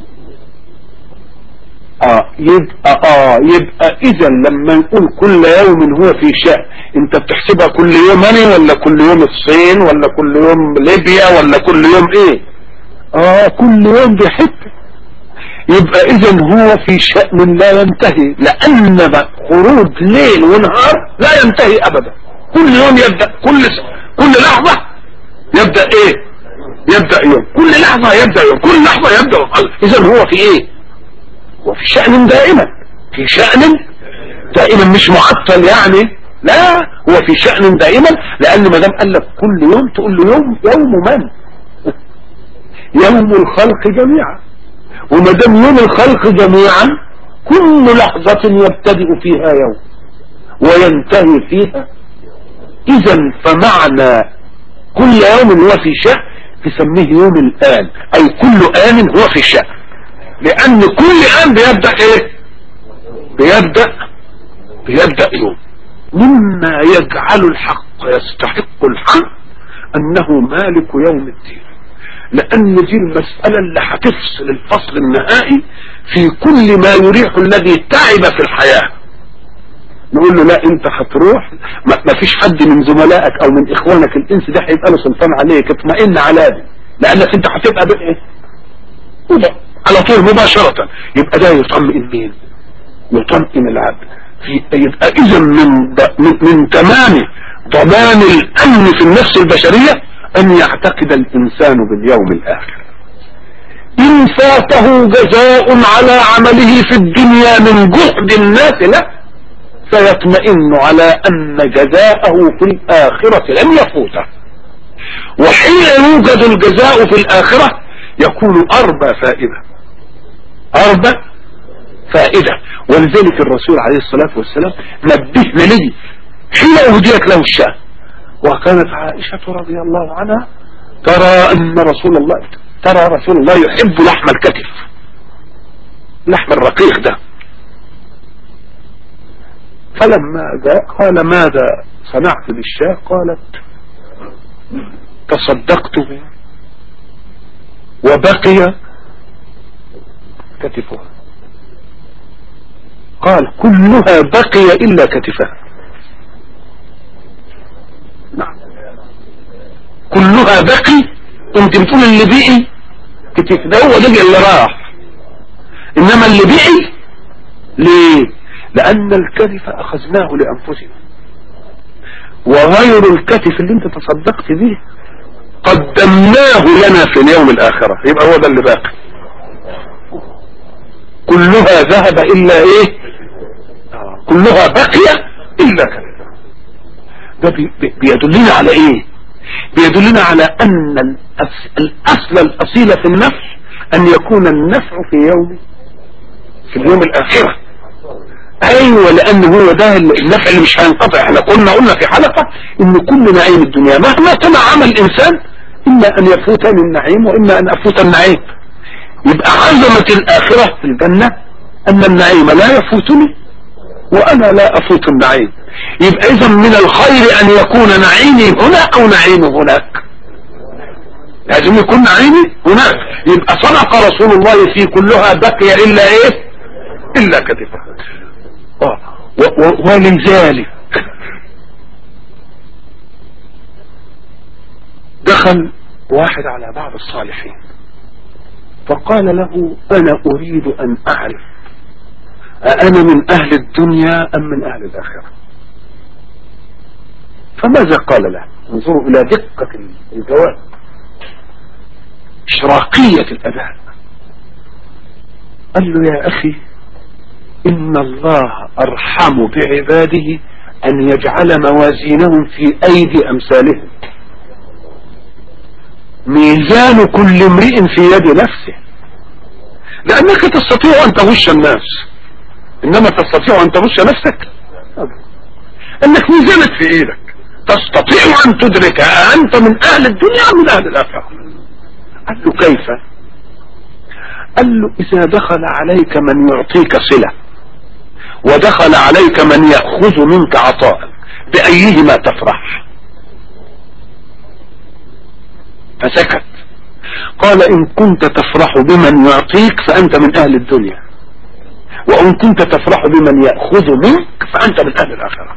يبقى اذا لما نقول كل يوم هو في شأن، انت بتحسبها كل يوم ولا كل يوم الصين ولا كل يوم ليبيا ولا كل يوم ايه؟ كل يوم بحته. يبقى اذا هو في شأن لا ينتهي، لان خروج ليل ونهار لا ينتهي ابدا. كل يوم يبدأ، كل لحظة يبدأ ايه؟ يبدأ يوم، كل لحظة يبدأ يوم، كل لحظة يبدأ يوم. اذا هو في ايه؟ وفي شأن دائما، في شأن دائما مش معطل يعني، لا هو في شأن دائما. لان ما دام قال لك كل يوم تقول له يوم من؟ يوم الخلق جميعا. وما دام يوم الخلق جميعا كل لحظة يبتدئ فيها يوم وينتهي فيها. اذا فمعنى كل يوم هو في شأن تسميه يوم الآن، اي كل آن هو في شأن، لان كل آن بيبدأ ايه؟ بيبدأ يوم. مما يجعل الحق يستحق الحق انه مالك يوم الدين، لان دي المسألة اللي هتفصل الفصل النهائي في كل ما يريح الذي تعب في الحياة. نقول له لا انت هتروح، ما فيش حد من زملائك او من اخوانك الانس ده هيبقى له سلطان عليك، اطمئن على ده، لانك انت هتبقى بايه؟ على طول مباشرة. يبقى ده يطمئن مين؟ يطمئن العبد. يبقى اذا من تمام ضمان الامن في النفس البشرية ان يعتقد الانسان باليوم الاخر. ان فاته جزاء على عمله في الدنيا من جهد الناس له فيطمئن على ان جزاءه في الاخرة لم يفوته. وحين يوجد الجزاء في الاخرة يكون اربى فائدة. ولذلك الرسول عليه الصلاة والسلام نبهنا لي حين اهديت له الشام، وكانت عائشة رضي الله عنها ترى رسول الله يحب لحم الكتف، لحم الرقيق ده. فلما جاء قال ماذا صنعت بالشاة؟ قالت تصدقت وبقي كتفها. قال كلها بقي إلا كتفها. نعم كلها بقي. انت بتقول اللي بقي كتف ده هو ده اللي راح، انما اللي بقي ليه؟ لان الكتف اخذناه لانفسنا، وغير الكتف اللي انت تصدقت به قدمناه لنا في اليوم الاخرة. يبقى هو ده اللي باقي. كلها ذهب الا ايه؟ كلها بقي الا كتف. ده بيدلنا على ايه؟ بيدلنا على ان الاصل الاصيل في النفع ان يكون النفع في اليوم الاخرة. ايوه، لان هو ده النفع اللي مش هينقطع. احنا قلنا في حلقة ان كل نعيم الدنيا مهما طلع عمل الانسان اما ان يفوتني النعيم واما ان افوت النعيم. يبقى عظمة الاخرة في الجنة ان النعيم لا يفوتني وانا لا افوت النعيم. يبقى اذا من الخير ان يكون نعيمي هنا او نعيمي هناك، لازم يكون نعيمي هناك. يبقى صدق رسول الله في كلها بقي الا ايه؟ الا كتفه. ولذلك دخل واحد على بعض الصالحين فقال له انا اريد ان اعرف أأنا من أهل الدنيا أم من أهل الآخرة؟ فماذا قال له؟ انظروا إلى دقة الجواب، إشراقية الأداء. قال له يا أخي إن الله أرحم بعباده أن يجعل موازينهم في أيدي أمثالهم. ميزان كل امرئ في يد نفسه، لأنك تستطيع أن تغش الناس، انما تستطيع ان تغش نفسك؟ انك ميزانك في ايدك، تستطيع ان تدرك انت من اهل الدنيا من اهل الاخرة. قال له كيف؟ قال له اذا دخل عليك من يعطيك صلة ودخل عليك من يأخذ منك عطاء بأيهما تفرح؟ فسكت. قال ان كنت تفرح بمن يعطيك فانت من اهل الدنيا، وان كنت تفرح بمن يأخذ منك فانت من اهل الاخرة.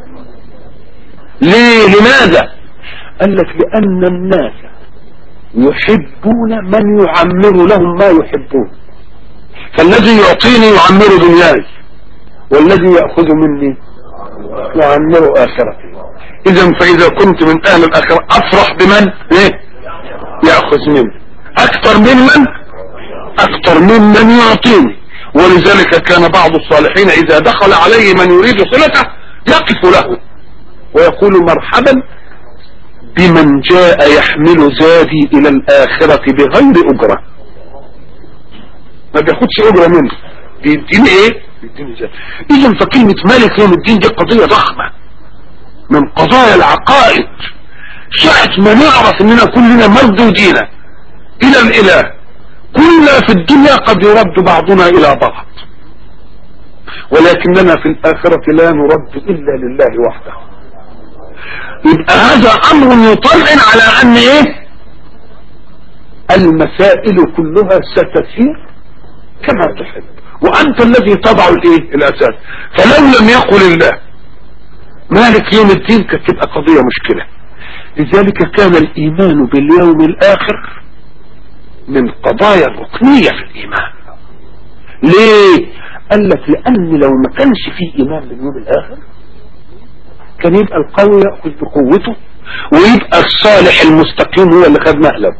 ليه؟ لماذا؟ قال لك لان الناس يحبون من يعمر لهم ما يحبون، فالذي يعطيني يعمر دنياي، والذي يأخذ مني يعمر آخرتي. اذا فاذا كنت من اهل الاخرة افرح بمن يأخذ مني اكثر ممن يعطيني. ولذلك كان بعض الصالحين اذا دخل عليه من يريد صلته يقف له ويقول مرحبا بمن جاء يحمل زادي الى الاخرة بغير اجرة. ما بياخدش اجرة منه، بيديني ايه؟ بيديني زادي. اذا فكلمة مالك يوم الدين دي قضية ضخمة من قضايا العقائد. ساعة ما نعرف اننا كلنا مردودين الى الاله، كلنا في الدنيا قد يرد بعضنا الى بعض، ولكننا في الاخرة لا نرد الا لله وحده. يبقى هذا امر يطمئن على ان ايه؟ المسائل كلها ستسير كما تحب، وانت الذي تضع الايه؟ الاساس. فلو لم يقل الله مالك يوم الدين كانت تبقى قضية مشكلة. لذلك كان الايمان باليوم الاخر من قضايا الركنية في الايمان. ليه؟ قال لك لان لو ما كانش فيه ايمان باليوم الاخر كان يبقى القوي يأخذ بقوته، ويبقى الصالح المستقيم هو اللي خد مقلب.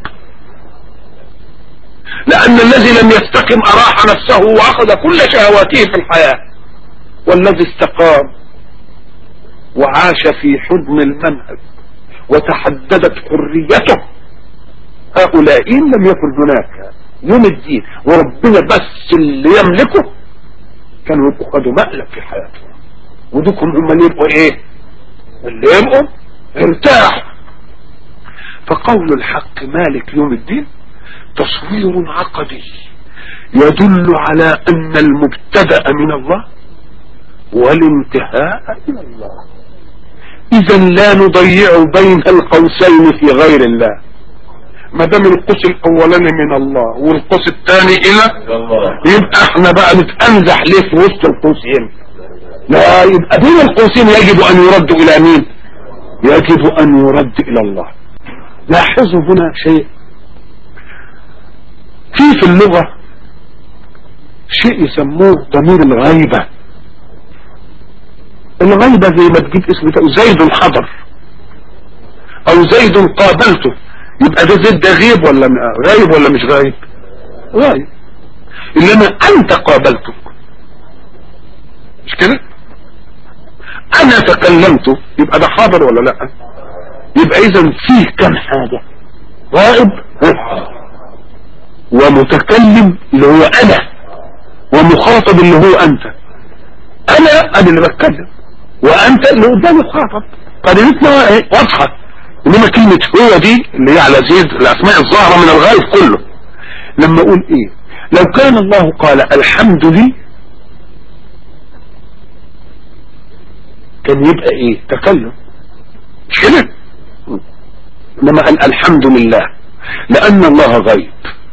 لان الذي لم يستقم اراح نفسه واخذ كل شهواته في الحياة، والذي استقام وعاش في حضن المنهج وتحددت حريته، هؤلاء لم يكن هناك يوم الدين وربنا بس اللي يملكه كانوا يبقوا خدوا مقلب في حياتهم، ودوكم هم اللي يبقوا ايه؟ اللي يبقوا ارتاحوا. فقول الحق مالك يوم الدين تصوير عقدي يدل على ان المبتدأ من الله والانتهاء من الله. اذا لا نضيع بين القوسين في غير الله. ما دام القوس الاولاني من الله والقوس الثاني الى الله، يبقى احنا بقى نتأنزح ليه في وسط القوسين؟ لا، يبقى بين القوسين يجب ان يرد الى مين؟ يجب ان يرد الى الله. لاحظوا هنا شيء في اللغة، شيء يسموه ضمير الغيبة. الغيبة زي ما تجيب اسم زيد حضر او زيد قابلته، يبقى ده زيد ده غيب ولا غايب ولا مش غايب؟ غايب. انما انت قابلته، مش كده؟ انا تكلمته، يبقى ده حاضر ولا لا؟ يبقى اذا فيه كم حاجة، غائب ومتكلم اللي هو انا، ومخاطب اللي هو انت. انا اللي بتكلم وانت اللي قدامي خاطب، قضيتنا واضحة. انما كلمة هو دي اللي هي على زيد الاسماء الظاهرة من الغائب كله. لما اقول ايه؟ لو كان الله قال الحمد لله كان يبقى ايه؟ تكلم، مش كده؟ انما قال الحمد لله لان الله غيب،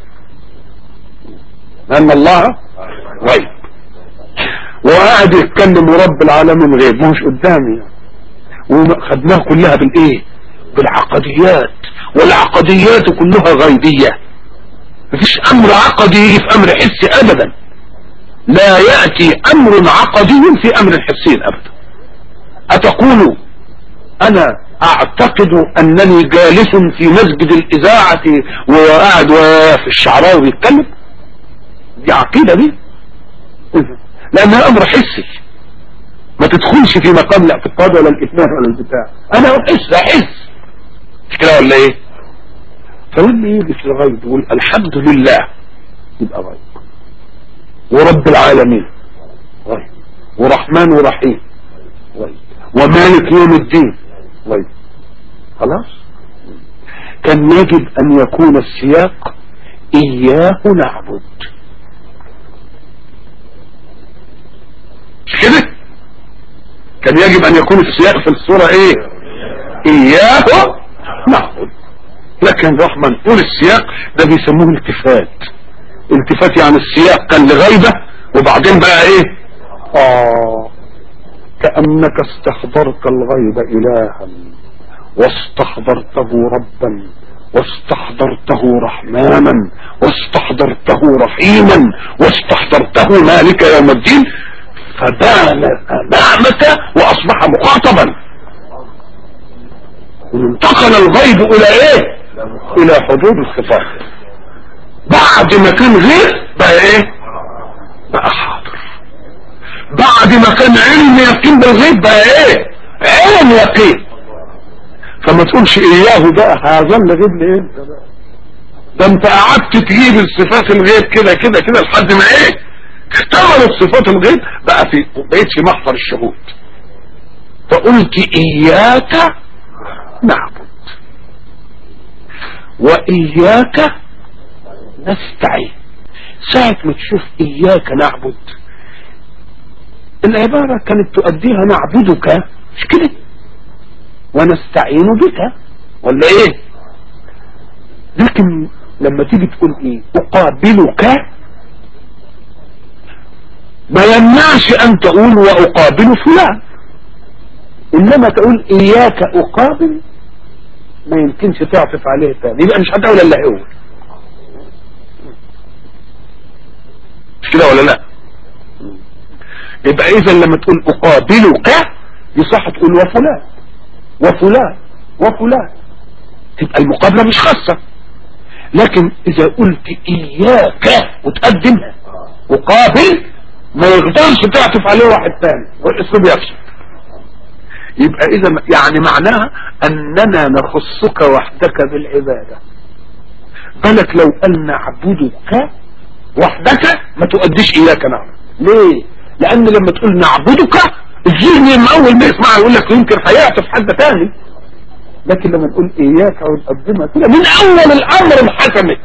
لان الله غيب وقاعد يتكلم ورب العالمين غيب، مش قدامي. وخدناها كلها بالايه؟ بالعقديات، والعقديات كلها غيبية. مفيش امر عقدي يجي في امر حسي ابدا، لا يأتي امر عقدي في امر حسي ابدا. اتقول انا اعتقد انني جالس في مسجد الاذاعة وقاعد في الشعراوي يتكلم؟ دي عقيدة دي، لانها امر حسي ما تدخلش في مقام الاعتقاد ولا الاثبات ولا البتاع. انا احس مش كده ولا ايه؟ فاللي يجي في الغيب يقول الحمد لله يبقى غيب، ورب العالمين غيب، ورحمن ورحيم غيب، ومالك يوم الدين غيب. خلاص؟ كان يجب ان يكون السياق اياه نعبد. كان يجب ان يكون السياق في الصورة ايه؟ اياه نعبد. لكن رحمة نقول السياق ده بيسموه التفات. التفات يعني السياق كان لغيبة وبعدين بقى ايه؟ كأنك استحضرت الغيب إلها واستحضرته ربا واستحضرته رحمانا واستحضرته رحيما واستحضرته مالك يوم الدين، فبان أمامك وأصبح مخاطبا، وانتقل الغيب إلى ايه؟ إلى حدود الصفات. بعد ما كان غير بقى ايه؟ بقى حاضر. بعد ما كان علم يقين بالغيب بقى ايه؟ علم يقين. فما تقولش اياه بقى هيظل غيب لامتى بقى؟ ده انت قعدت تجيب الصفات الغيب كده كده كده لحد ما ايه؟ اكتملت صفات الغيب، بقيت في محضر الشهود. فقلت اياك نعبد واياك نستعين. ساعة ما تشوف اياك نعبد العبارة كانت تؤديها نعبدك مش كده ونستعين بك ولا ايه؟ لكن لما تيجي تقول ايه؟ اقابلك، ما يمنعش ان تقول واقابل فلان، انما تقول اياك اقابل ما يمكنش تعطف عليه تاني، يبقى مش هتقول الا هو. مش كده ولا لا؟ يبقى اذا لما تقول اقابلك يصح تقول وفلان وفلان وفلان، تبقى المقابلة مش خاصة. لكن اذا قلت اياك وتقدمها وقابل ما يقدرش تعطف عليه واحد ثاني والاسلوب يفسد. يبقى اذا يعني معناها اننا نخصك وحدك بالعبادة. بالك لو قال نعبدك وحدك ما تؤديش اياك نعبد. ليه؟ لان لما تقول نعبدك الذهن من اول ما يسمعها يقول لك يمكن هيعطف حد ثاني. لكن لما نقول اياك ونقدمها كده من اول الامر انحسمت،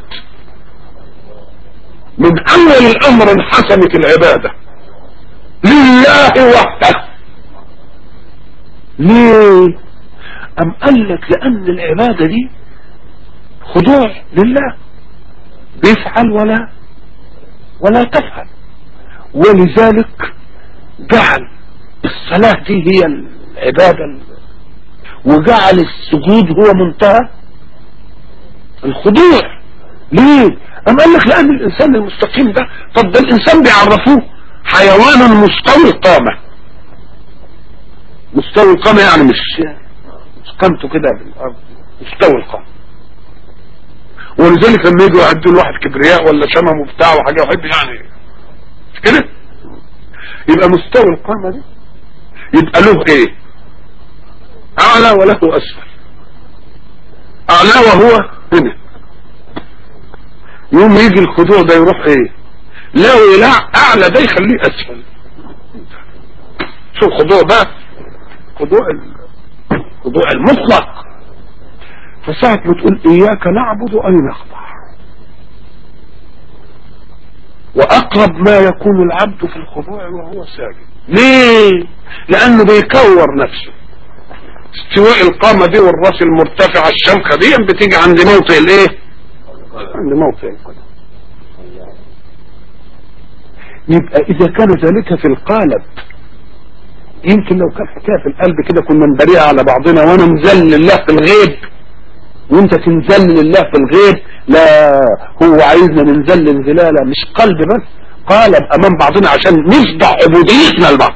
من اول الامر انحسمت العبادة لله وحده. ليه؟ ام قال لك لان العبادة دي خضوع لله، بيفعل ولا تفعل، ولذلك جعل الصلاة دي هي العبادة، وجعل السجود هو منتهى الخضوع. ليه؟ أم قال لك لأن الإنسان المستقيم ده، طب ده الإنسان بيعرفوه حيوان مستوي القامة. مستوي القامة يعني مش قامته كده بالأرض، مستوي القامة. ولذلك لما يجوا يعدوا الواحد كبرياء ولا شمم وبتاع وحاجة وحب يعني مش كده، يبقى مستوي القامة دي يبقى له ايه؟ اعلى وله اسفل. اعلى وهو هنا، يوم يجي الخضوع ده يروح ايه؟ لو لا اعلى ده يخليه اسفل. شو الخضوع ده؟ خضوع المطلق. فساعة ما تقول اياك نعبد اي نخضع. واقرب ما يكون العبد في الخضوع وهو ساجد. ليه؟ لانه بيكور نفسه. استواء القامة دي والراس المرتفعة الشمخة دي بتيجي عند موطئ الايه؟ عند موطئ القدم. يبقى اذا كان ذلك في القالب، يمكن لو كان حكاية في القلب كده كنا نبريها على بعضنا، وانا مذلل الله في الغيب وانت تنزل لله في الغيب. لا، هو عايزنا ننزل انزلالة مش قلب بس، قالب امام بعضنا عشان نفضح عبوديتنا لبعض.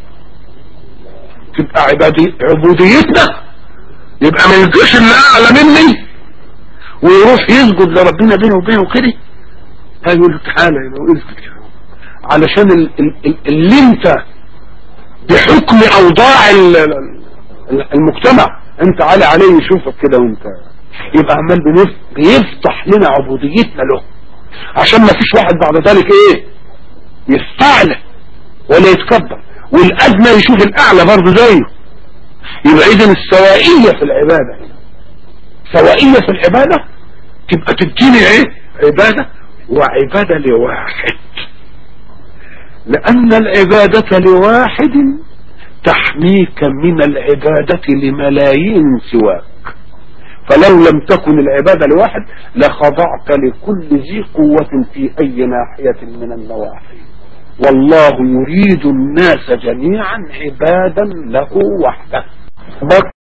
تبقى عبوديتنا، يبقى ما يجيش اللي اعلى مني ويروح يسجد لربنا بينه وبينه كده. يقول له تعالى اسجد كده، علشان اللي انت بحكم اوضاع المجتمع انت عالي عليه يشوفك كده، وانت يبقى عمال بيفتح لنا عبوديتنا له، عشان ما فيش واحد بعد ذلك ايه يستعلى ولا يتكبر، والادنى يشوف الاعلى برضه زيه. يبقى اذا السوائية في العبادة، سوائية في العبادة تبقى تديني ايه؟ عبادة وعبادة لواحد، لان العبادة لواحد تحميك من العبادة لملايين سواك. فلو لم تكن العبادة لواحد لخضعت لكل ذي قوة في أي ناحية من النواحي. والله يريد الناس جميعا عبادا له وحده.